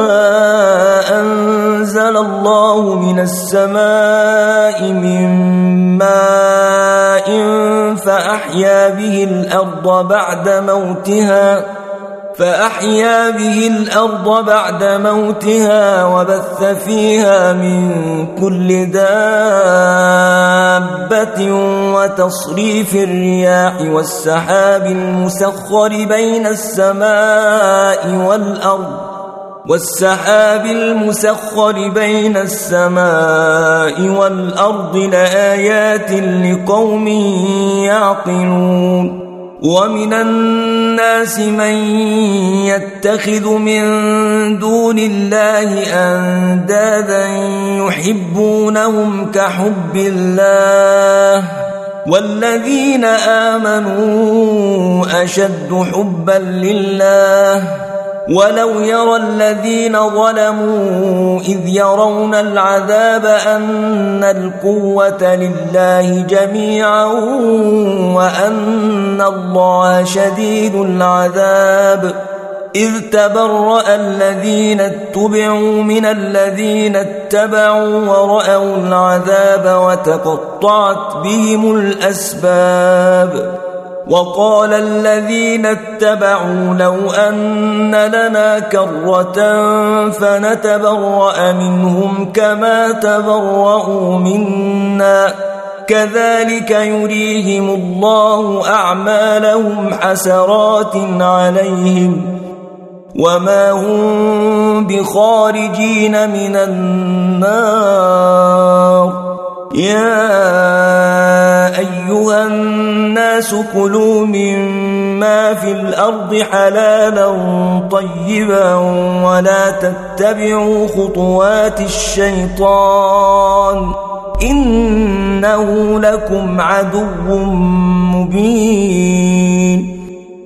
أنزل الله من السماء من ماء فأحيا به الأرض بعد موتها فأحيا به الأرض بعد موتها وبث فيها من كل دابة وتصريف الرياح والسحاب المسخر بين السماء والأرض والسحاب المسخر بين السماء والأرض لآيات لقوم يعقلون ومن الناس من يتخذ من دون الله أندادا يحبونهم كحب الله والذين آمنوا أشد حبا لله ولو يرى الذين ظلموا إذ يرون العذاب أن القوة لله جميعا وأن الله شديد العذاب إذ تبرأ الذين اتبعوا من الذين اتبعوا ورأوا العذاب وتقطعت بهم الأسباب وقال الذين اتبعوا لو أن لنا كرة فنتبرأ منهم كما تبرأوا منا كذلك يريهم الله أعمالهم حسرات عليهم وما هم بخارجين من النار يا أيها الناس كلوا مما في الأرض حلالا طيبا ولا تتبعوا خطوات الشيطان إنه لكم عدو مبين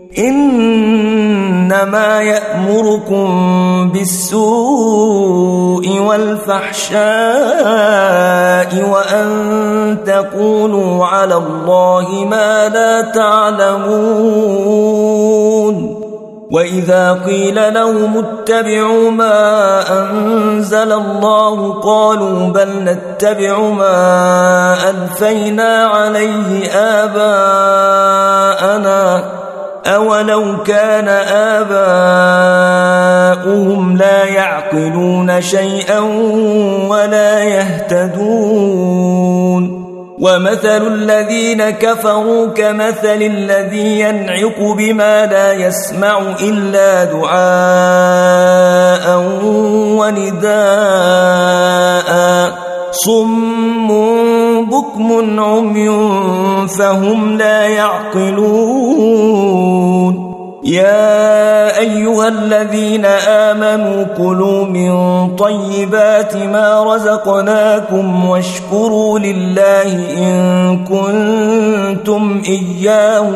إنما يأمركم بالسوء والفحشاء وأن تقولوا على الله ما لا تعلمون وإذا قيل لهم اتبعوا ما أنزل الله قالوا بل نتبع ما ألفينا عليه آباءنا أولو كان آباؤهم لا يعقلون شيئا ولا يهتدون ومثل الذين كفروا كمثل الذي ينعق بما لا يسمع إلا دعاء ونداء صم بكم عمي فهم لا يعقلون يا أيها الذين آمنوا كلوا من طيبات ما رزقناكم واشكروا لله إن كنتم إياه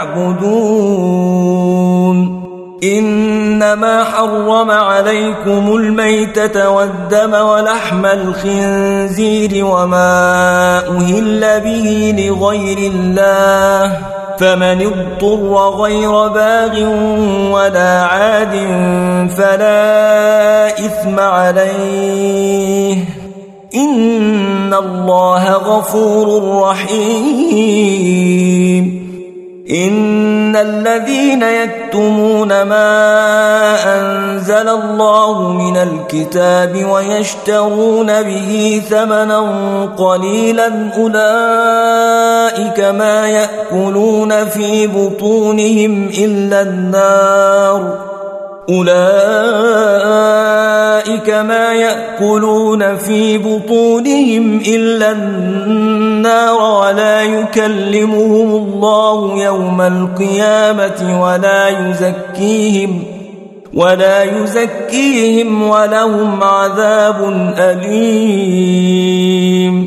تعبدون إنما حرم عليكم الميتة والدم ولحم الخنزير وما أهل به لغير الله فمن اضطر غير باغ ولا عاد فلا إثم عليه إن الله غفور رحيم إن الذين يكتمون ما أنزل الله من الكتاب ويشترون به ثمنا قليلا أولئك ما يأكلون في بطونهم إلا النار أولئك ما يأكلون في بطونهم إلا النار ولا يكلمهم الله يوم القيامة ولا يزكيهم ولا يزكيهم ولهم عذاب أليم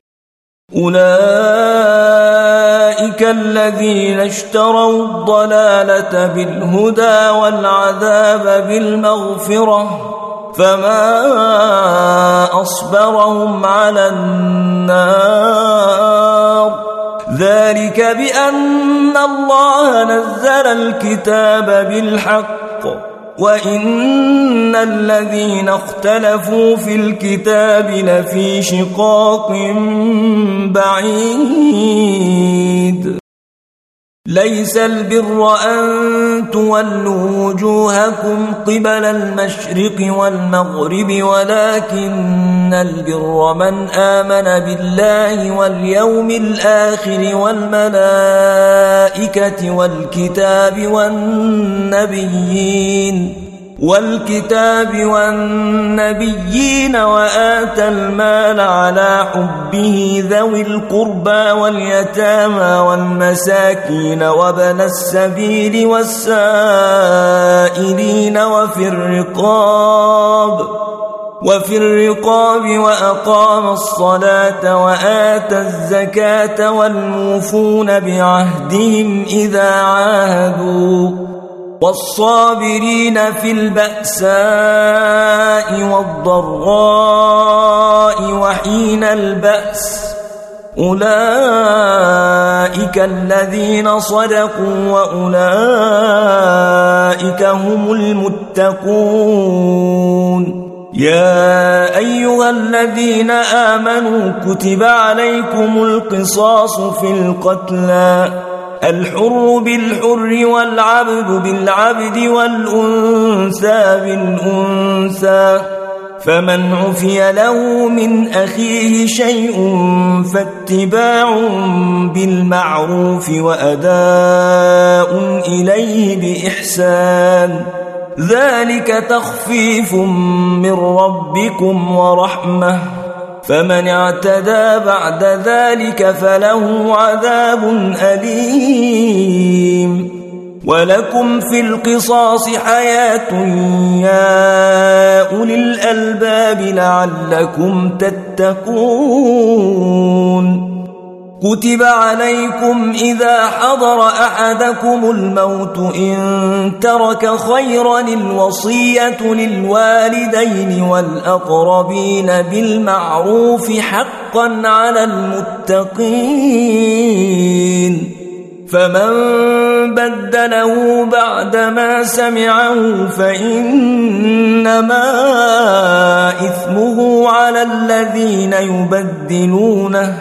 أولئك الذين اشتروا الضلالة بالهدى والعذاب بالمغفرة فما أصبرهم على النار ذلك بأن الله نزل الكتاب بالحق وإن الذين اختلفوا في الكتاب لفي شقاق بعيد ليس البر أن تولوا وجوهكم قبل المشرق والمغرب ولكن البر من آمن بالله واليوم الآخر والملائكة والكتاب والنبيين والكتاب والنبيين وآتى المال على حبه ذوي القربى واليتامى والمساكين وابن السبيل والسائلين وفي الرقاب وفي الرقاب وأقام الصلاة وآتى الزكاة والموفون بعهدهم إذا عاهدوا والصابرين في البأساء والضراء وحين البأس أولئك الذين صدقوا وأولئك هم المتقون. يا أيها الذين آمنوا كتب عليكم القصاص في القتلى الحر بالحر والعبد بالعبد والأنثى بالأنثى فمن عفي له من أخيه شيء فاتباع بالمعروف وأداء إليه بإحسان ذلك تخفيف من ربكم ورحمة فمن اعتدى بعد ذلك فله عذاب أليم. ولكم في القصاص حياة يا أولي الألباب لعلكم تتقون. كتب عليكم إذا حضر أحدكم الموت إن ترك خيرا الوصية للوالدين والأقربين بالمعروف حقا على المتقين فمن بدله بعدما سمعه فإنما إثمه على الذين يبدلونه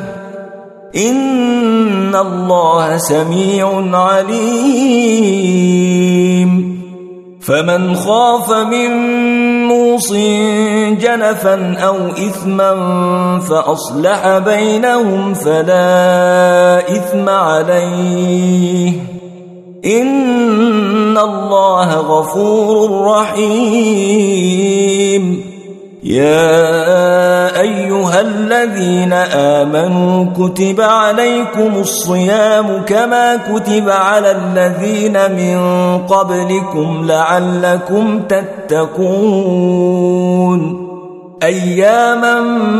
إن الله سميع عليم. فمن خاف من موص جنفا أو إثما فأصلح بينهم فلا إثم عليه إن الله غفور رحيم. يا أيها الذين آمنوا كتب عليكم الصيام كما كتب على الذين من قبلكم لعلكم تتقون أياما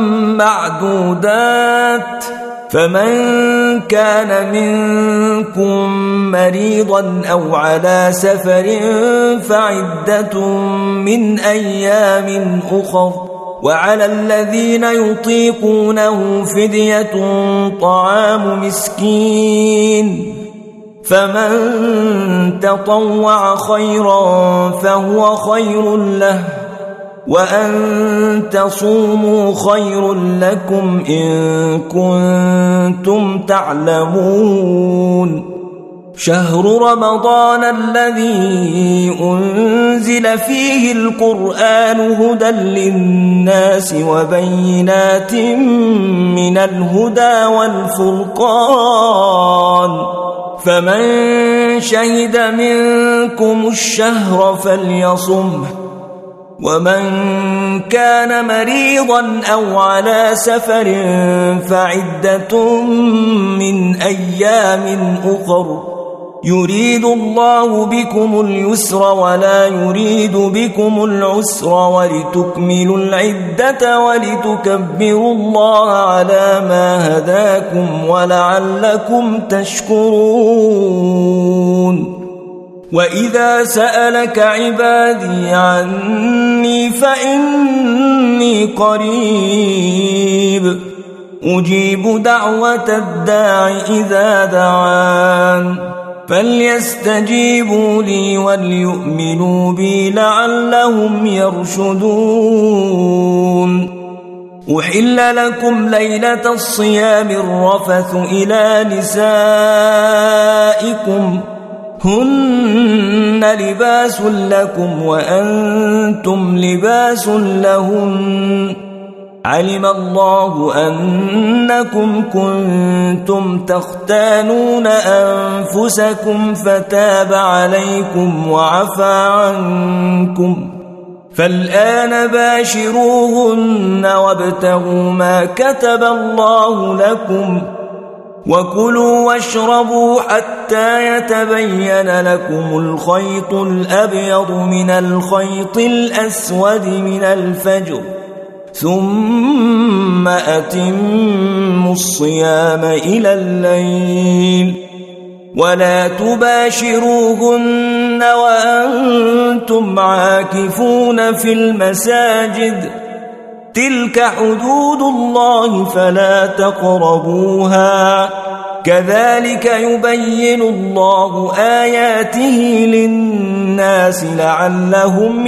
معدودات فمن كان منكم مريضا أو على سفر فعدة من أيام أخر وعلى الذين يطيقونه فدية طعام مسكين فمن تطوع خيرا فهو خير له وأن تصوموا خير لكم إن كنتم تعلمون. شهر رمضان الذي أنزل فيه القرآن هدى للناس وبينات من الهدى والفرقان فمن شهد منكم الشهر فليصمه ومن كان مريضا أو على سفر فعدة من أيام أخر يريد الله بكم اليسر ولا يريد بكم العسر ولتكملوا العدة ولتكبروا الله على ما هداكم ولعلكم تشكرون. وإذا سألك عبادي عني فإني قريب أجيب دعوة الداع إذا دعان فليستجيبوا لي وليؤمنوا بي لعلهم يرشدون. أحل لكم ليلة الصيام الرفث إلى نسائكم هن لباس لكم وأنتم لباس لهن علم الله أنكم كنتم تختانون أنفسكم فتاب عليكم وعفى عنكم فالآن باشروهن وابتغوا ما كتب الله لكم وكلوا واشربوا حتى يتبين لكم الخيط الأبيض من الخيط الأسود من الفجر ثم أتموا الصيام إلى الليل ولا تباشروهن وأنتم عاكفون في المساجد تلك حدود الله فلا تقربوها كذلك يبين الله آياته للناس لعلهم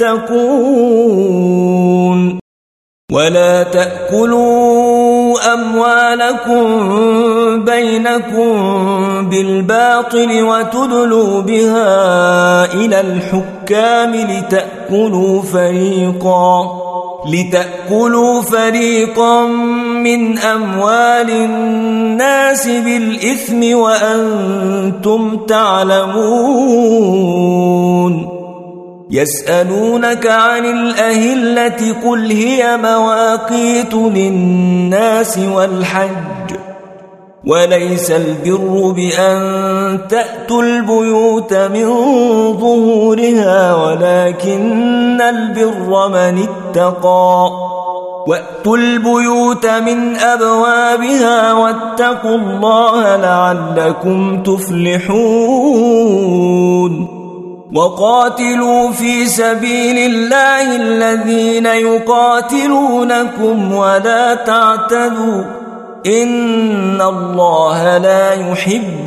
يتقون ولا تأكلوا أموالكم بينكم بالباطل وتدلوا بها إلى الحكام لتأكلوا فريقا لتأكلوا فريقا من أموال الناس بالإثم وأنتم تعلمون يسألونك عن الأهلة قل هي مواقيت للناس والحج وليس البر بأن تأتوا البيوت من ظهورها ولكن البر من اتقى وأتوا البيوت من أبوابها واتقوا الله لعلكم تفلحون وقاتلوا في سبيل الله الذين يقاتلونكم ولا تعتدوا إن الله لا يحب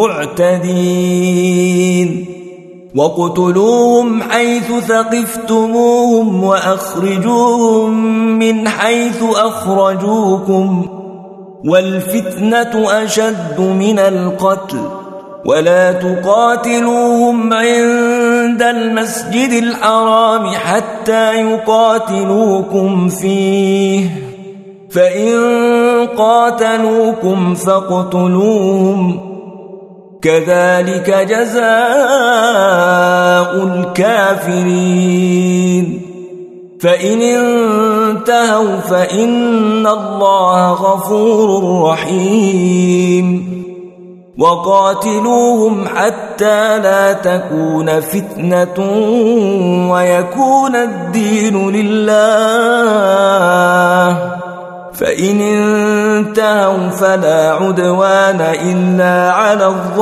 المعتدين وقتلوهم حيث ثقفتموهم وأخرجوهم من حيث أخرجوكم والفتنة أشد من القتل ولا تقاتلوهم عند المسجد الحرام حتى يقاتلوكم فيه فإن قاتلوكم فاقتلوهم كذلك جزاء الكافرين فإن انتهوا فإن الله غفور رحيم وقاتلوهم حتى لا تكون فتنة ويكون الدين لله فإن انتهوا فلا عدوان إلا على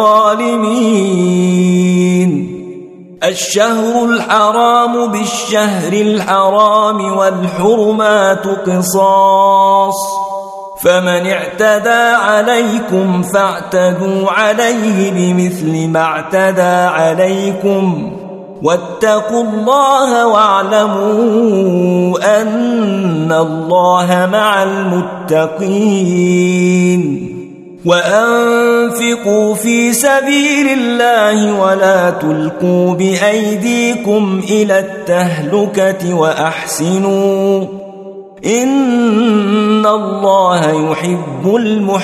الظالمين الشهر الحرام بالشهر الحرام والحرمات قصاص فمن اعتدى عليكم فاعتدوا عليه بمثل ما اعتدى عليكم واتقوا الله واعلموا أن الله مع المتقين وأنفقوا في سبيل الله ولا تلقوا بأيديكم إلى التهلكة وأحسنوا إن الله يحب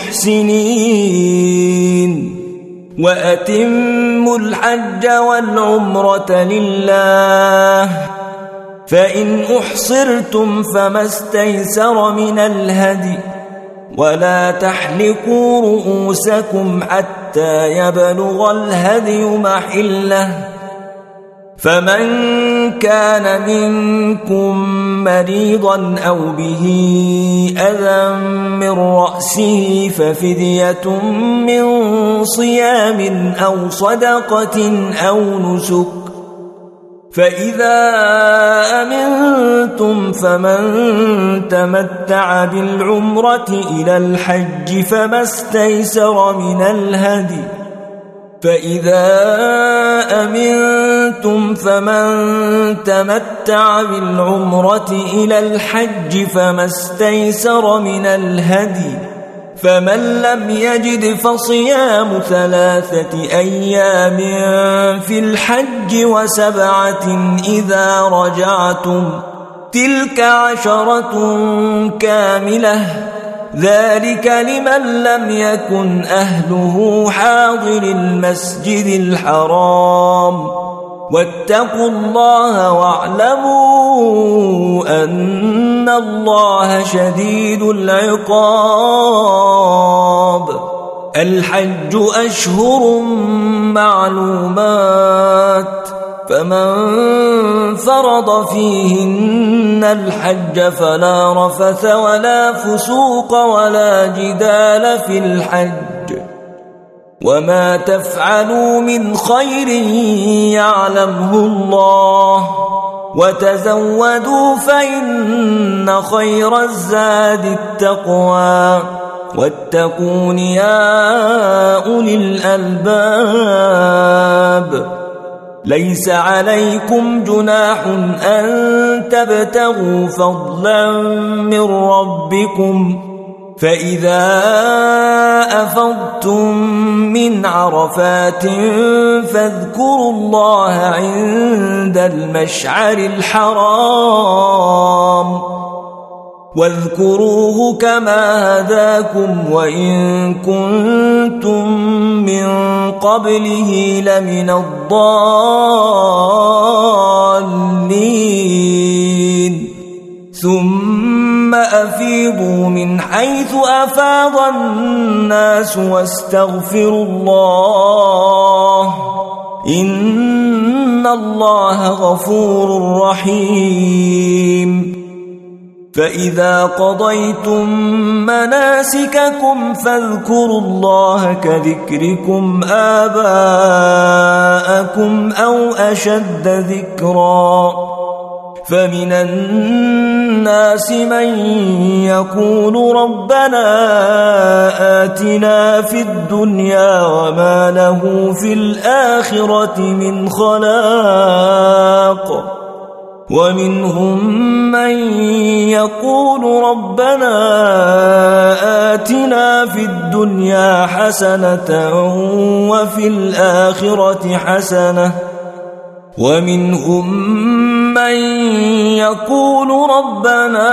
المحسنين وأتموا الحج والعمرة لله فإن أحصرتم فما استيسر من الهدي ولا تحلقوا رؤوسكم حتى يبلغ الهدي محله فمن كان منكم مريضا أو به أذى من رأسه ففدية من صيام أو صدقة أو نسك فإذا أمنتم فمن تمتع بالعمرة إلى الحج فما استيسر من الهدي فإذا أمنتم فمن تمتع بالعمرة إلى الحج فما استيسر من الهدي فمن لم يجد فصيام ثلاثة أيام في الحج وسبعة إذا رجعتم تلك عشرة كاملة ذلك لمن لم يكن أهله حاضر المسجد الحرام واتقوا الله واعلموا أن الله شديد العقاب الحج أشهر معلومات فمن فرض فيهن الحج فلا رفث ولا فسوق ولا جدال في الحج وما تفعلوا من خير يعلمه الله وتزودوا فإن خير الزاد التقوى واتقون يا أولي الألباب ليس عليكم جناح أن تبتغوا فضلا من ربكم فإذا أفضتم من عرفات فاذكروا الله عند المشعر الحرام واذكروه كما هداكم وإن كنتم من قبله لمن الضالين ثم أفيضوا من حيث أفاض الناس واستغفروا الله إن الله غفور رحيم فإذا قضيتم مناسككم فاذكروا الله كذكركم آباءكم أو أشد ذكرا فمن الناس من يقول ربنا آتنا في الدنيا وما له في الآخرة من خلاق ومنهم من يقول ربنا آتنا في الدنيا حسنة وفي الآخرة حسنة ومنهم من يقول ربنا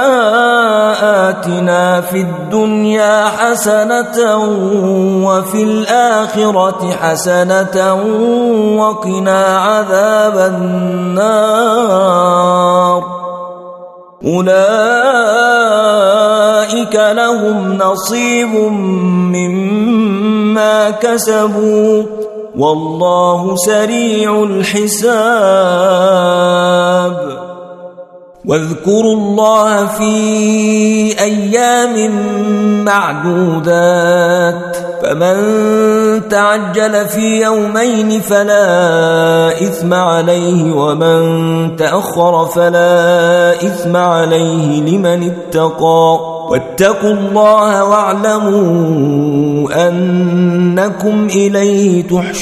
آتنا في الدنيا حسنة وفي الآخرة حسنة وقنا عذاب النار أولئك لهم نصيب مما كسبوا والله سريع الحساب واذكروا الله في أيام معدودات فمن تعجل في يومين فلا إثم عليه ومن تأخر فلا إثم عليه لمن اتقى واتقوا الله واعلموا أنكم إليه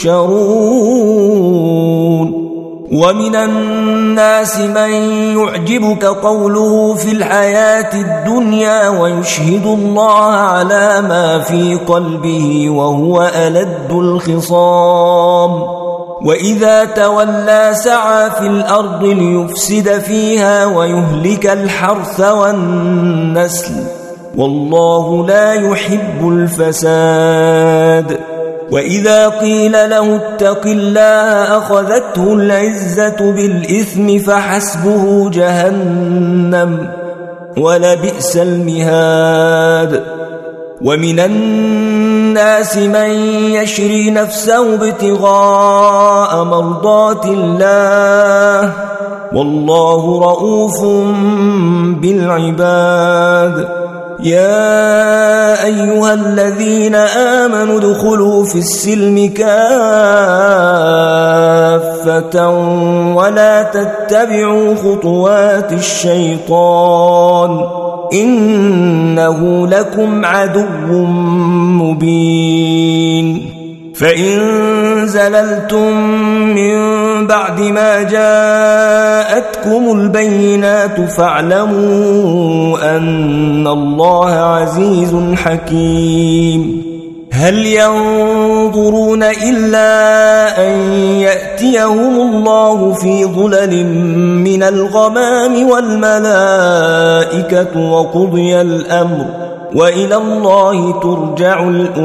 تحشرون ومن الناس من يعجبك قوله في الحياة الدنيا ويشهد الله على ما في قلبه وهو ألد الخصام وإذا تولى سعى في الأرض ليفسد فيها ويهلك الحرث والنسل والله لا يحب الفساد وإذا قيل له اتق الله أخذته العزة بالإثم فحسبه جهنم ولبئس المهاد ومن الناس من يشري نفسه ابتغاء مرضات الله والله رؤوف بالعباد يا أيها الذين آمنوا ادخلوا في السلم كافة ولا تتبعوا خطوات الشيطان إنه لكم عدو مبين فإن زللتم من بعد ما جاءتكم البينات فاعلموا أن الله عزيز حكيم هل ينظرون إلا أن يأتيهم الله في ظلل من الغمام والملائكة وقضي الأمر وإلى الله ترجع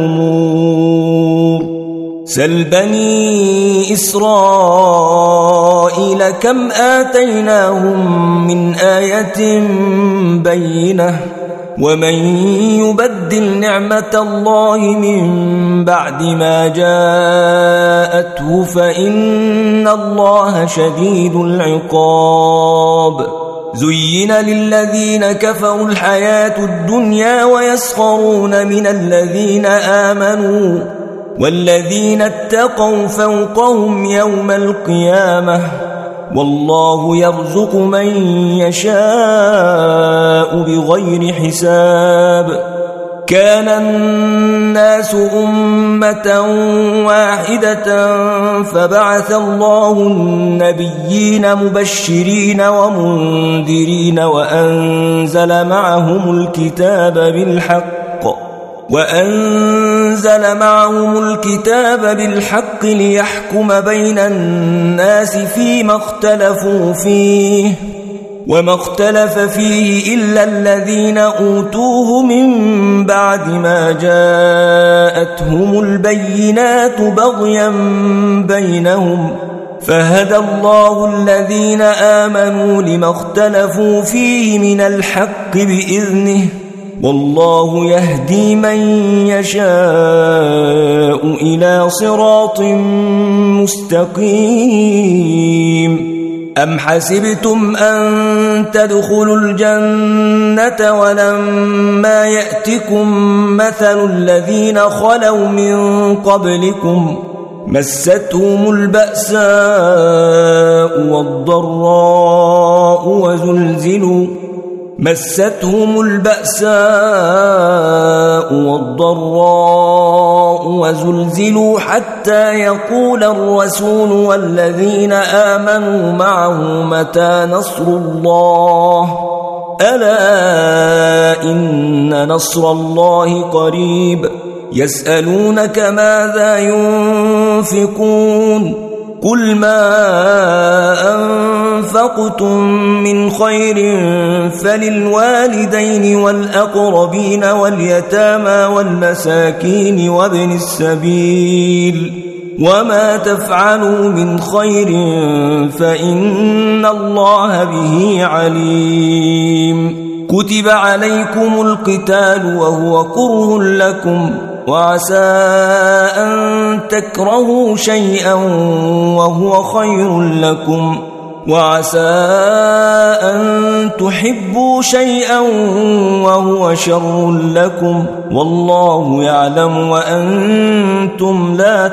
الأمور سل بني إسرائيل كم آتيناهم من آية بينة ومن يبدل نعمة الله من بعد ما جاءته فإن الله شديد العقاب. زين للذين كفروا الحياة الدنيا ويسخرون من الذين آمنوا والذين اتقوا فوقهم يوم القيامة والله يرزق من يشاء بغير حساب. كان الناس أمة واحدة فبعث الله النبيين مبشرين ومنذرين وأنزل معهم الكتاب بالحق وأنزل معهم الكتاب بالحق ليحكم بين الناس فيما اختلفوا فيه وما اختلف فيه إلا الذين أوتوه من بعد ما جاءتهم البينات بغيا بينهم فهدى الله الذين آمنوا لما اختلفوا فيه من الحق بإذنه والله يهدي من يشاء إلى صراط مستقيم. أم حسبتم أن تدخلوا الجنة ولما يأتكم مثل الذين خلوا من قبلكم مستهم البأساء والضراء وزلزلوا مستهم البأساء والضراء وزلزلوا حتى يقول الرسول والذين آمنوا معه متى نصر الله ألا إن نصر الله قريب. يسألونك ماذا ينفقون قل ما أنفقتم من خير فللوالدين والأقربين واليتامى والمساكين وابن السبيل وما تفعلوا من خير فإن الله به عليم. كتب عليكم القتال وهو كره لكم وعسى أن تكرهوا شيئا وهو خير لكم وعسى أن تحبوا شيئا وهو شر لكم والله يعلم وأنتم لا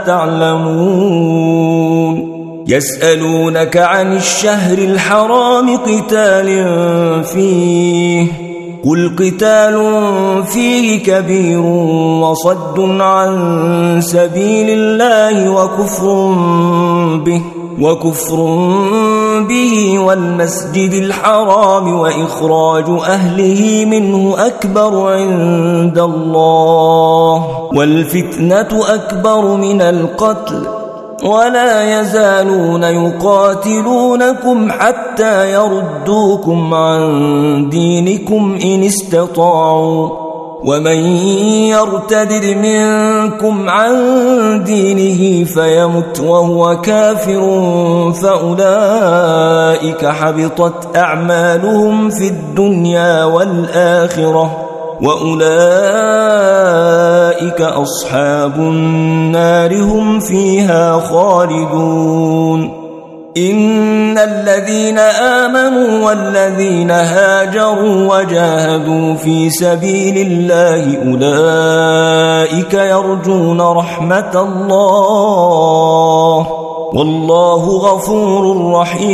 تعلمون. يسألونك عن الشهر الحرام قتال فيه قل قتال فيه كبير وصد عن سبيل الله وكفر به وكفر به والمسجد الحرام وإخراج أهله منه أكبر عند الله والفتنة أكبر من القتل ولا يزالون يقاتلونكم حتى يردوكم عن دينكم إن استطاعوا ومن يرتد منكم عن دينه فيمت وهو كافر فأولئك حبطت أعمالهم في الدنيا والآخرة وأولئك أصحاب النار هم فيها خالدون. إن الذين آمنوا والذين هاجروا وجاهدوا في سبيل الله أولئك يرجون رحمة الله والله غفور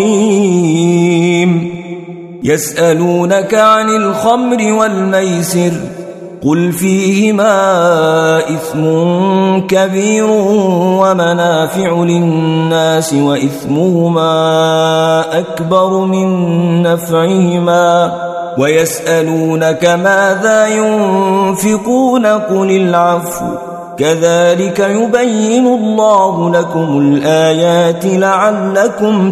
رحيم. يسألونك عن الخمر والميسر قل فيهما إثم كبير ومنافع للناس وإثمهما أكبر من نفعهما ويسألونك ماذا ينفقون قل العفو كذلك يبين الله لكم الآيات لعلكم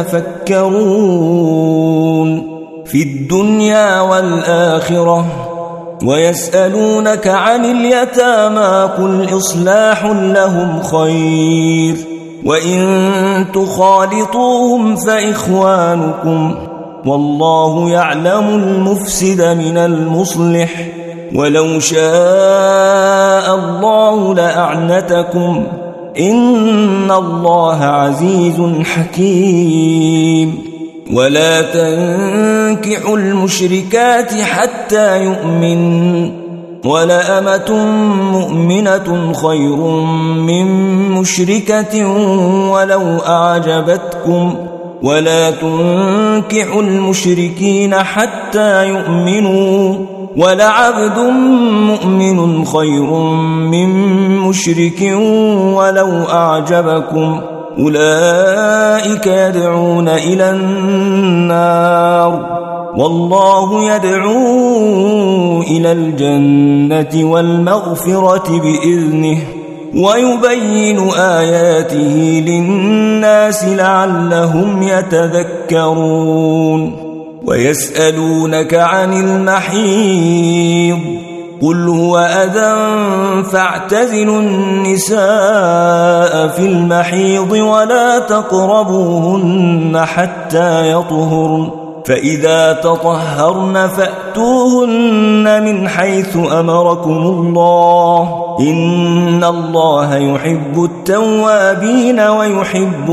تتفكرون في الدنيا والآخرة. ويسألونك عن اليتامى قل إصلاح لهم خير وإن تخالطوهم فإخوانكم والله يعلم المفسد من المصلح ولو شاء الله لأعنتكم إن الله عزيز حكيم ولا تنكحوا المشركات حتى يؤمنوا ولأمة مؤمنة خير من مشركة ولو أعجبتكم ولا تنكحوا المشركين حتى يؤمنوا ولعبد مؤمن خير من مشرك ولو أعجبكم أولئك يدعون إلى النار والله يدعو إلى الجنة والمغفرة بإذنه ويبين آياته للناس لعلهم يتذكرون ويسألونك عن المحيض قل هو أذى فاعتزلوا النساء في المحيض ولا تقربوهن حتى يطهرن فإذا تطهرن فأتوهن من حيث أمركم الله إن الله يحب التوابين ويحب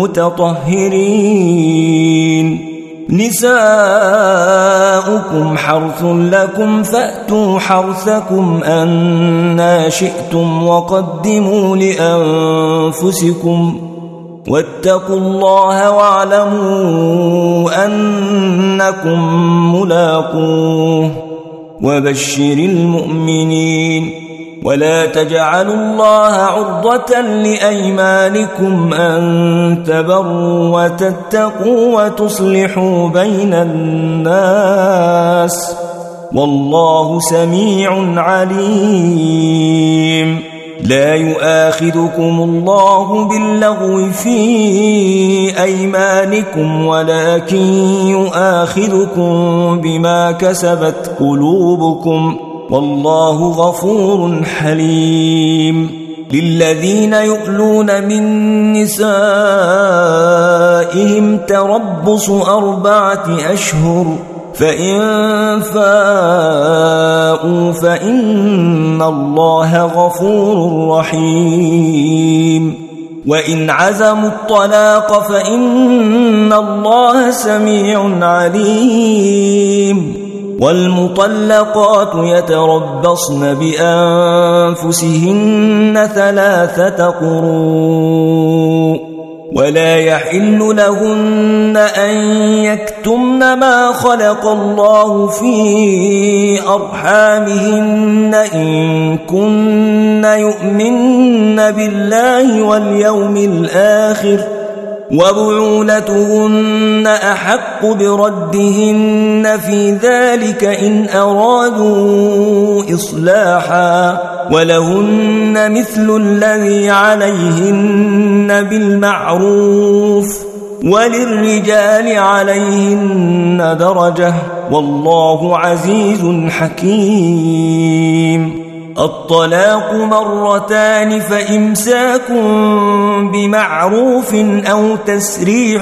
المتطهرين نساؤكم حرث لكم فأتوا حرثكم أنى شئتم وقدموا لأنفسكم واتقوا الله واعلموا أنكم ملاقوه وبشر المؤمنين ولا تجعلوا الله عرضة لأيمانكم أن تبروا وتتقوا وتصلحوا بين الناس والله سميع عليم لا يؤاخذكم الله باللغو في أيمانكم ولكن يؤاخذكم بما كسبت قلوبكم والله غفور حليم للذين يؤلون من نسائهم تربص أربعة أشهر فإن فاءوا فإن الله غفور رحيم وإن عزموا الطلاق فإن الله سميع عليم والمطلقات يتربصن بأنفسهن ثلاثة قروء ولا يحل لهن أن يكتمن ما خلق الله في أرحامهن إن كن يؤمن بالله واليوم الآخر وبعولتهن أحق بردهن في ذلك إن أرادوا إصلاحا ولهن مثل الذي عليهن بالمعروف وللرجال عليهن درجة والله عزيز حكيم الطلاق مرتان فإمساك بمعروف أو تسريح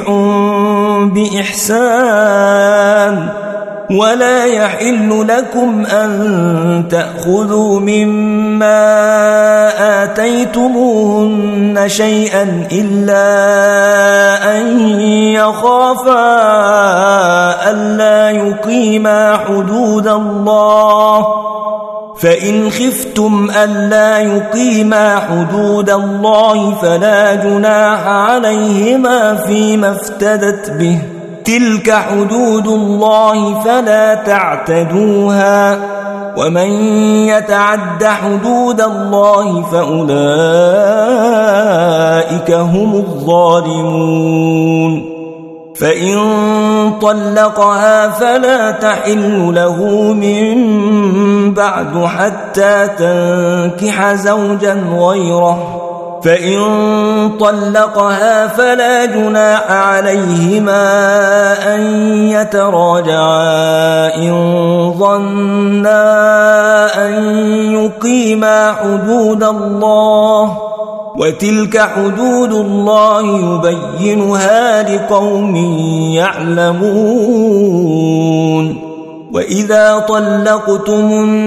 بإحسان ولا يحل لكم أن تأخذوا مما آتيتموهن شيئا إلا أن يخافا ألا يقيما حدود الله فإن خفتم ألا يقيما حدود الله فلا جناح عليهما فيما افتدت به تلك حدود الله فلا تعتدوها ومن يتعد حدود الله فأولئك هم الظالمون فإن طلقها فلا تحل له من بعد حتى تنكح زوجا غيره فإن طلقها فلا جناح عليهما أن يتراجعا إن ظنا أن يقيما حدود الله وتلك حدود الله يبينها لقوم يعلمون. وإذا طلقتم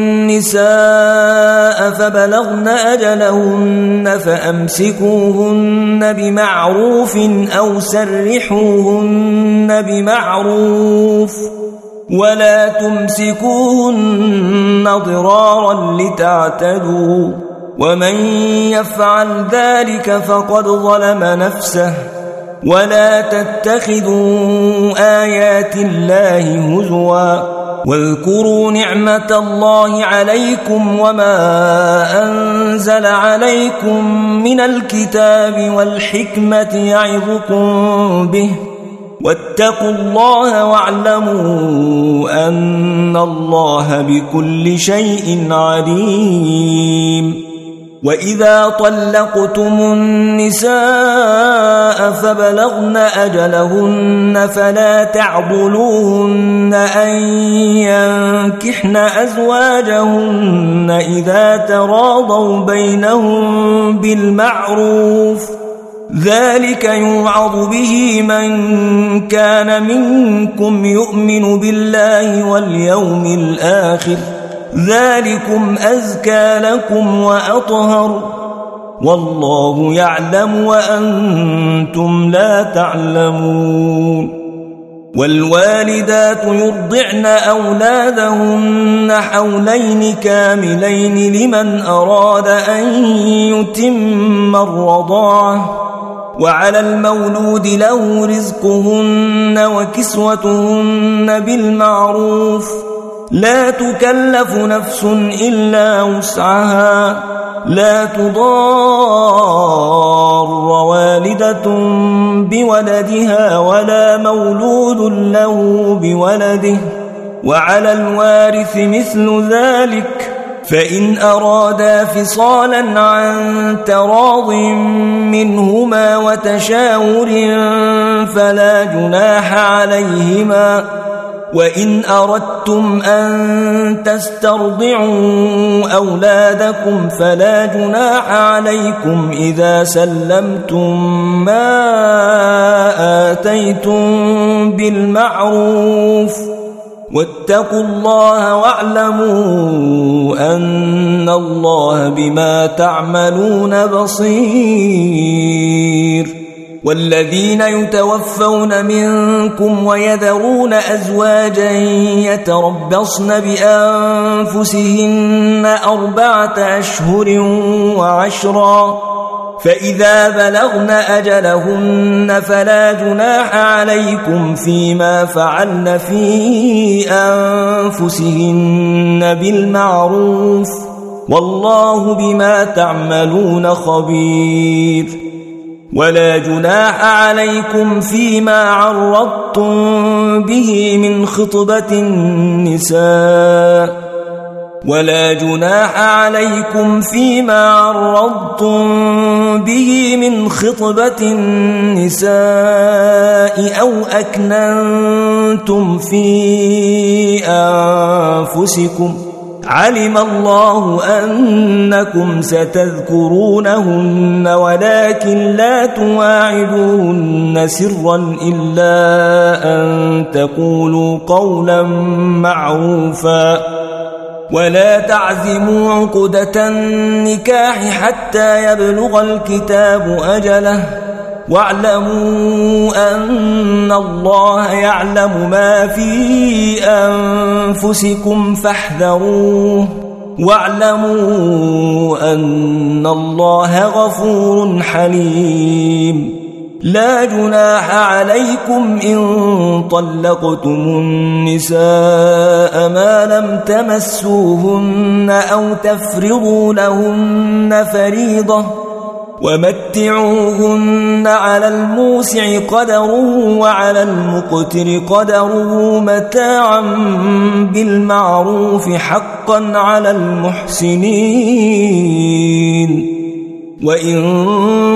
النساء فبلغن أجلهن فأمسكوهن بمعروف أو سرحوهن بمعروف ولا تمسكوهن ضرارا لتعتدوا ومن يفعل ذلك فقد ظلم نفسه. ولا تتخذوا آيات الله هزوا واذكروا نعمة الله عليكم وما أنزل عليكم من الكتاب والحكمة يعظكم به واتقوا الله واعلموا أن الله بكل شيء عليم. وإذا طلقتم النساء فبلغن أجلهن فلا تعضلوهن أن ينكحن أزواجهن إذا تراضوا بينهم بالمعروف ذلك يوعظ به من كان منكم يؤمن بالله واليوم الآخر ذلكم أزكى لكم وأطهر والله يعلم وأنتم لا تعلمون. والوالدات يرضعن أولادهن حولين كاملين لمن أراد أن يتم الرضاعة وعلى المولود له رزقهن وكسوتهن بالمعروف لا تكلف نفس إلا وسعها لا تضار والدة بولدها ولا مولود له بولده وعلى الوارث مثل ذلك فإن أرادا فصالا عن تراض منهما وتشاور فلا جناح عليهما. وإن أردتم أن تسترضعوا أولادكم فلا جناح عليكم إذا سلمتم ما آتيتم بالمعروف واتقوا الله واعلموا أن الله بما تعملون بصير. والذين يتوفون منكم ويذرون أزواجا يتربصن بأنفسهن أربعة أشهر وعشرا فإذا بلغن أجلهن فلا جناح عليكم فيما فعلن في أنفسهن بالمعروف والله بما تعملون خبير. ولا جناح عليكم فيما عرضتم به من خطبة النساء ولا جناح عليكم فيما عرضتم به من خطبة النساء أو أكننتم في أنفسكم علم الله أنكم ستذكرونهن ولكن لا تواعدوهن سرا إلا أن تقولوا قولا معروفا ولا تعزموا عقدة النكاح حتى يبلغ الكتاب أجله واعلموا أن الله يعلم ما في أنفسكم فاحذروه واعلموا أن الله غفور حليم. لا جناح عليكم إن طلقتم النساء ما لم تمسوهن أو تفرضوا لهن فريضة ومتعوهن على الموسع قدره وعلى المقتر قدره متاعا بالمعروف حقا على المحسنين. وإن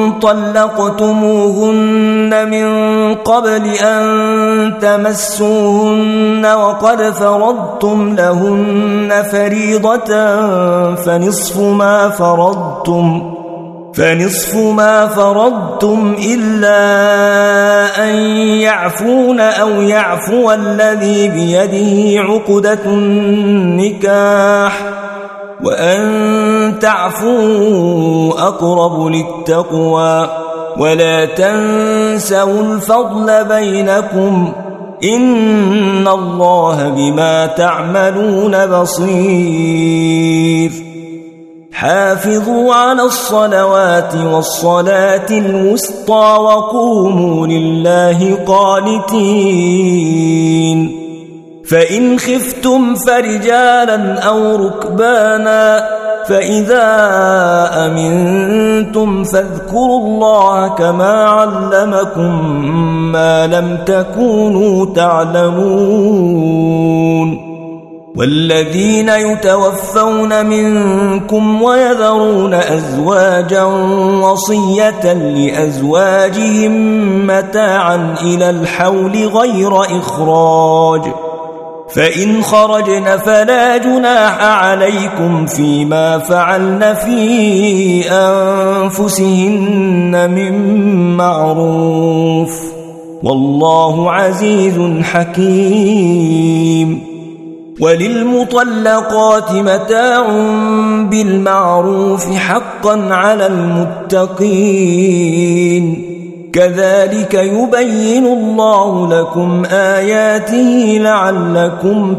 طلقتموهن من قبل أن تمسوهن وقد فرضتم لهن فريضة فنصف ما فرضتم فنصف ما فرضتم إلا أن يعفون أو يعفو الذي بيده عقدة النكاح وأن تعفوا أقرب للتقوى ولا تنسوا الفضل بينكم إن الله بما تعملون بصير حافظوا على الصلوات والصلاة الوسطى وقوموا لله قانتين فإن خفتم فرجالا أو ركبانا فإذا أمنتم فاذكروا الله كما علمكم ما لم تكونوا تعلمون والذين يتوفون منكم ويذرون أزواجا وصية لأزواجهم متاعا إلى الحول غير إخراج فإن خرجن فلا جناح عليكم فيما فعلن في أنفسهن من معروف والله عزيز حكيم وللمطلقات متاع بالمعروف حقا على المتقين كذلك يبين الله لكم آياته لعلكم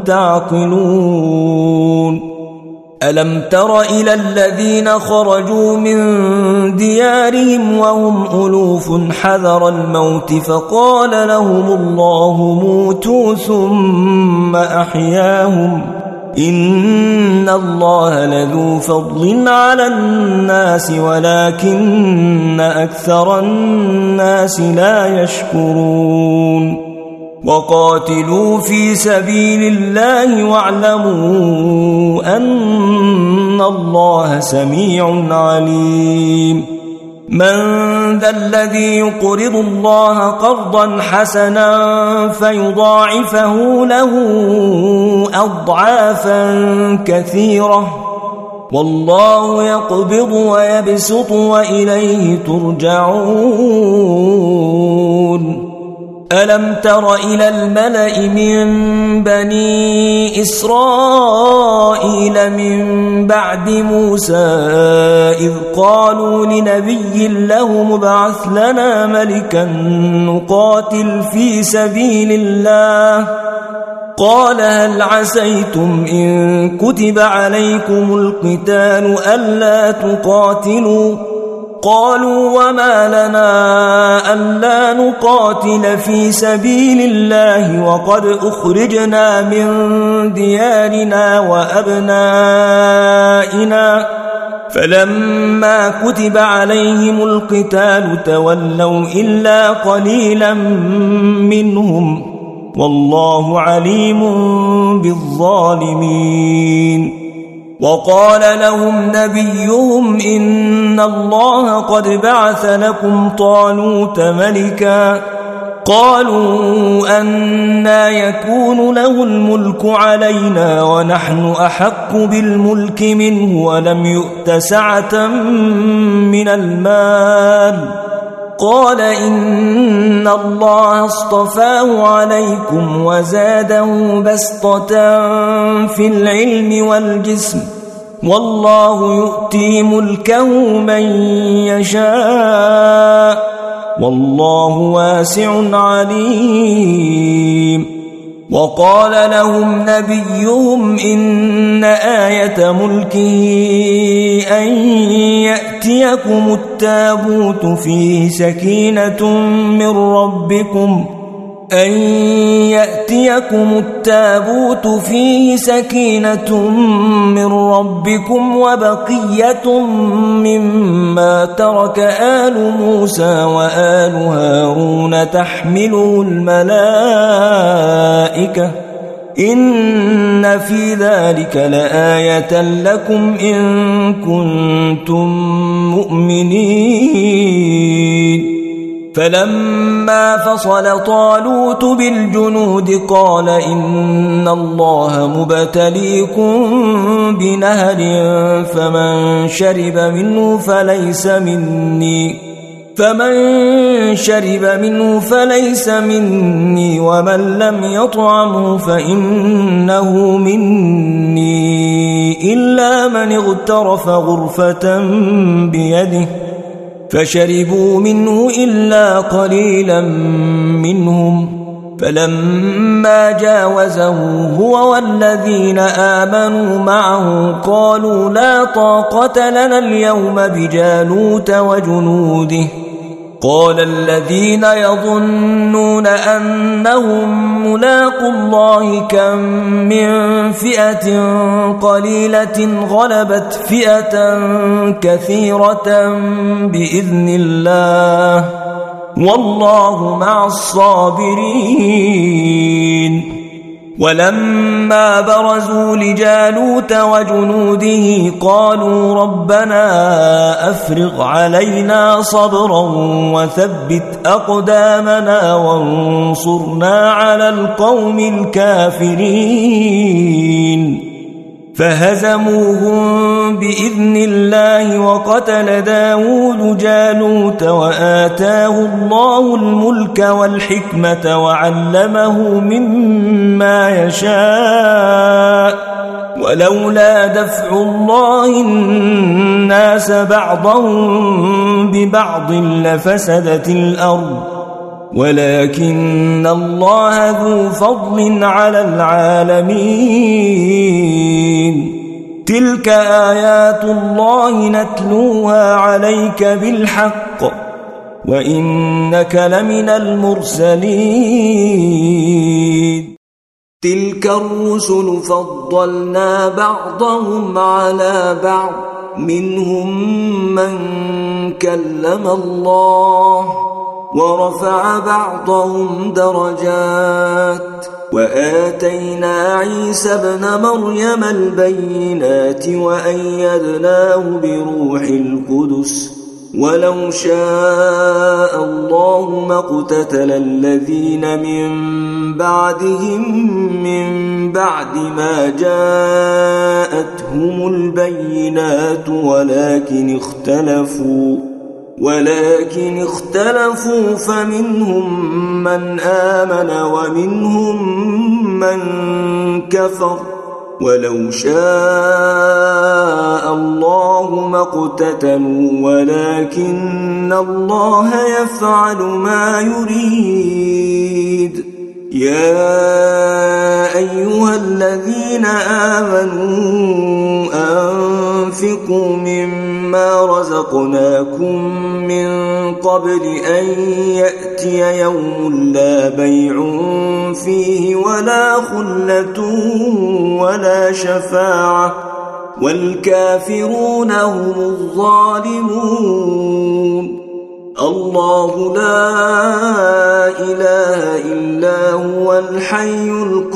تعقلون ألم تر إلى الذين خرجوا من ديارهم وهم ألوف حذر الموت فقال لهم الله موتوا ثم أحياهم إن الله لذو فضل على الناس ولكن أكثر الناس لا يشكرون وقاتلوا في سبيل الله واعلموا أن الله سميع عليم من ذا الذي يقرض الله قرضا حسنا فيضاعفه له أضعافا كثيرة والله يقبض ويبسط وإليه ترجعون ألم تر إلى الملأ من بني إسرائيل من بعد موسى إذ قالوا لنبي له مبعث لنا ملكا نقاتل في سبيل الله قال هل عسيتم إن كتب عليكم القتال ألا تقاتلوا قالوا وما لنا ألا نقاتل في سبيل الله وقد أخرجنا من ديارنا وأبنائنا فلما كتب عليهم القتال تولوا إلا قليلا منهم والله عليم بالظالمين وقال لهم نبيهم إن الله قد بعث لكم طالوت ملكا قالوا أنى يكون له الملك علينا ونحن أحق بالملك منه ولم يؤت سعة من المال قال إن الله اصطفاه عليكم وزاده بسطة في العلم والجسم والله يؤتي ملكه من يشاء والله واسع عليم وقال لهم نبيهم إن آية ملكه أن يأتيكم التابوت فيه سكينة من ربكم أن يأتيكم التابوت فيه سكينة من ربكم وبقية مما ترك آل موسى وآل هارون تحمله الملائكة إن في ذلك لآية لكم إن كنتم مؤمنين فلما فصل طالوت بالجنود قال إن الله مبتليكم بنهر فمن شرب منه فليس مني فمن شرب منه فليس مني ومن لم يطعمه فإنه مني إلا من اغترف غرفة بيده فشربوا منه إلا قليلا منهم فلما جاوزه هو والذين آمنوا معه قالوا لا طاقة لنا اليوم بجالوت وجنوده قال الذين يظنون أنهم ملاقوا الله كم من فئة قليلة غلبت فئة كثيرة بإذن الله والله مع الصابرين ولما برزوا لجالوت وجنوده قالوا ربنا أفرغ علينا صبرا وثبت أقدامنا وانصرنا على القوم الكافرين فهزموهم بإذن الله وقتل داود جالوت وآتاه الله الملك والحكمة وعلمه مما يشاء ولولا دفع الله الناس بعضهم ببعض لفسدت الأرض ولكن الله ذو فضل على العالمين تلك آيات الله نتلوها عليك بالحق وإنك لمن المرسلين تلك الرسل فضلنا بعضهم على بعض منهم من كلم الله ورفع بعضهم درجات وآتينا عيسى ابن مريم البينات وأيدناه بروح القدس ولو شاء الله ما اقتتل الذين من بعدهم من بعد ما جاءتهم البينات ولكن اختلفوا ولكن اختلفوا فمنهم من آمن ومنهم من كفر ولو شاء الله ما اقتتلوا ولكن الله يفعل ما يريد يا أيها الذين آمنوا أنفقوا مما رزقناكم من قبل أن يأتي يوم لا بيع فيه ولا خلة ولا شفاعة والكافرون هم الظالمون الله لا إله إلا هو الحي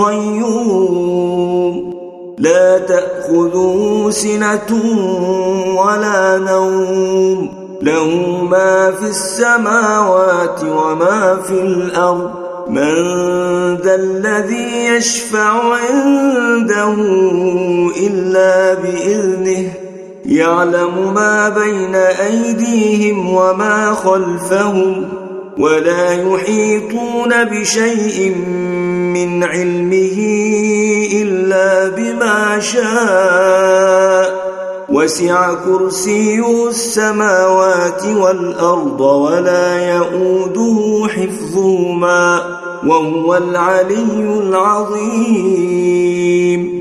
القيوم لا تأخذه سنة ولا نوم له ما في السماوات وما في الأرض من ذا الذي يشفع عنده إلا بإذنه يعلم ما بين أيديهم وما خلفهم ولا يحيطون بشيء من علمه إلا بما شاء وسع كرسيه السماوات والأرض ولا يؤوده حفظهما وهو العلي العظيم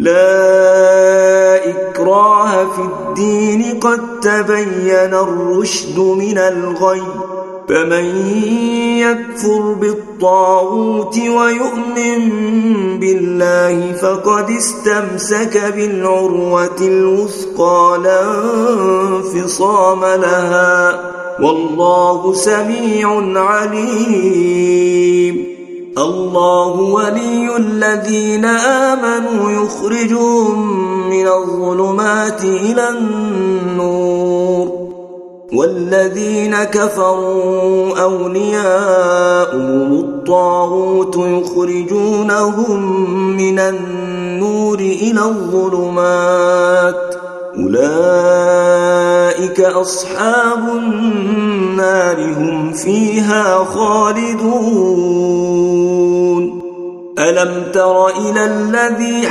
لا إكراه في الدين قد تبين الرشد من الغي فمن يكفر بالطاغوت ويؤمن بالله فقد استمسك بالعروة الوثقى لا انفصام لها والله سميع عليم الله ولي الذين آمنوا يخرجهم من الظلمات إلى النور والذين كفروا أولياؤهم الطاغوت يخرجونهم من النور إلى الظلمات أولئك أصحاب النار هم فيها خالدون ألم تر إلى الذي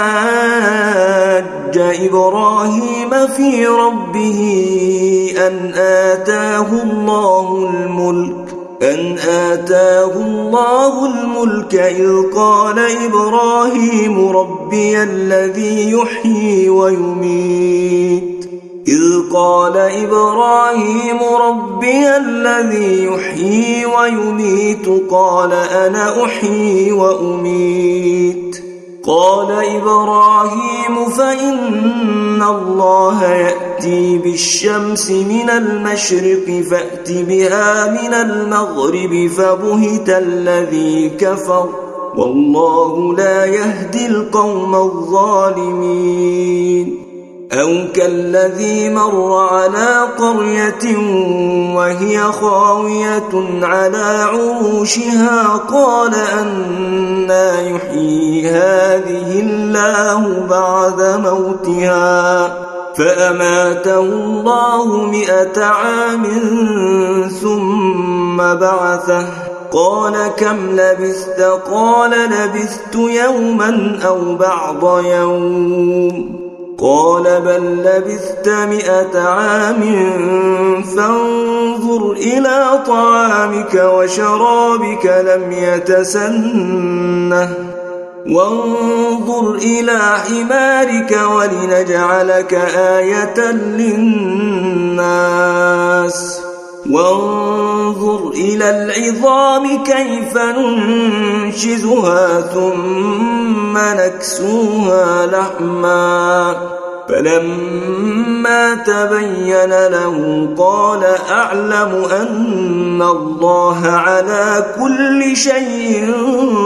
حاج إبراهيم في ربه أن آتاه الله الملك أن آتاه الله الملك إذ قال إبراهيم ربي الذي يحيي ويميت إذ قال إبراهيم ربي الذي يحيي ويميت قال أنا أحيي وأميت قال إبراهيم فإن الله يأتي بالشمس من المشرق فأت بها من المغرب فبهت الذي كفر والله لا يهدي القوم الظالمين أو كالذي مر على قرية وهي خاوية على عروشها قال أنى يحيي هذه الله بعد موتها فأماته الله مئة عام ثم بعثه قال كم لبثت قال لبثت يوما أو بعض يوم قال بل لبثت مئة عام فانظر إلى طعامك وشرابك لم يتسنه وانظر إلى حمارك ولنجعلك آية للناس وانظر إلى العظام كيف ننشزها ثم نكسوها لحما فلما تبين له قال أعلم أن الله على كل شيء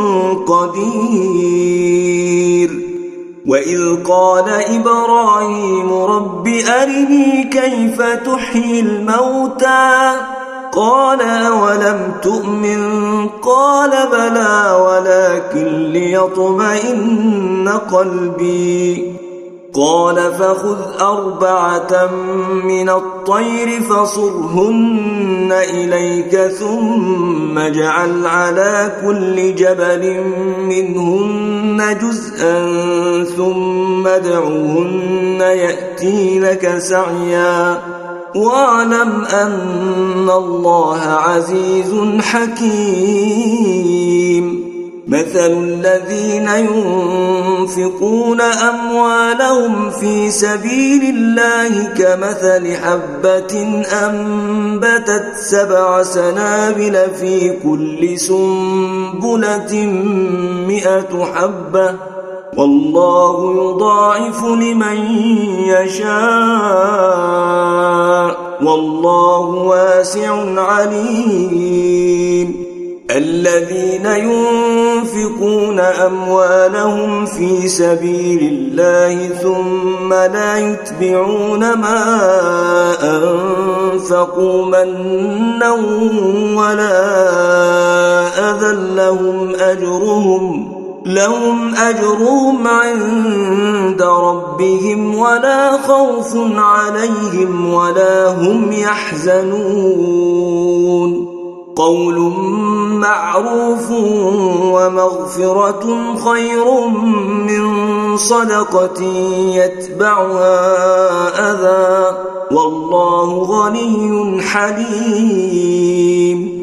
قدير وإذ قال إبراهيم رب أرني كيف تحيي الموتى قال أولم تؤمن قال بلى ولكن ليطمئن قلبي قال فخذ أربعة من الطير فصرهن إليك ثم اجعل على كل جبل منهن جزءا ثم ادعوهن يأتينك سعيا واعلم أن الله عزيز حكيم مثل الذين ينفقون أموالهم في سبيل الله كمثل حبة أنبتت سبع سنابل في كل سنبلة مئة حبة والله يضاعف لمن يشاء والله واسع عليم الذين ينفقون أموالهم في سبيل الله ثم لا يتبعون ما أنفقوا منا ولا أذى لهم أجرهم لهم أجرهم عند ربهم ولا خوف عليهم ولا هم يحزنون قول معروف ومغفرة خير من صدقة يتبعها أذى والله غني حليم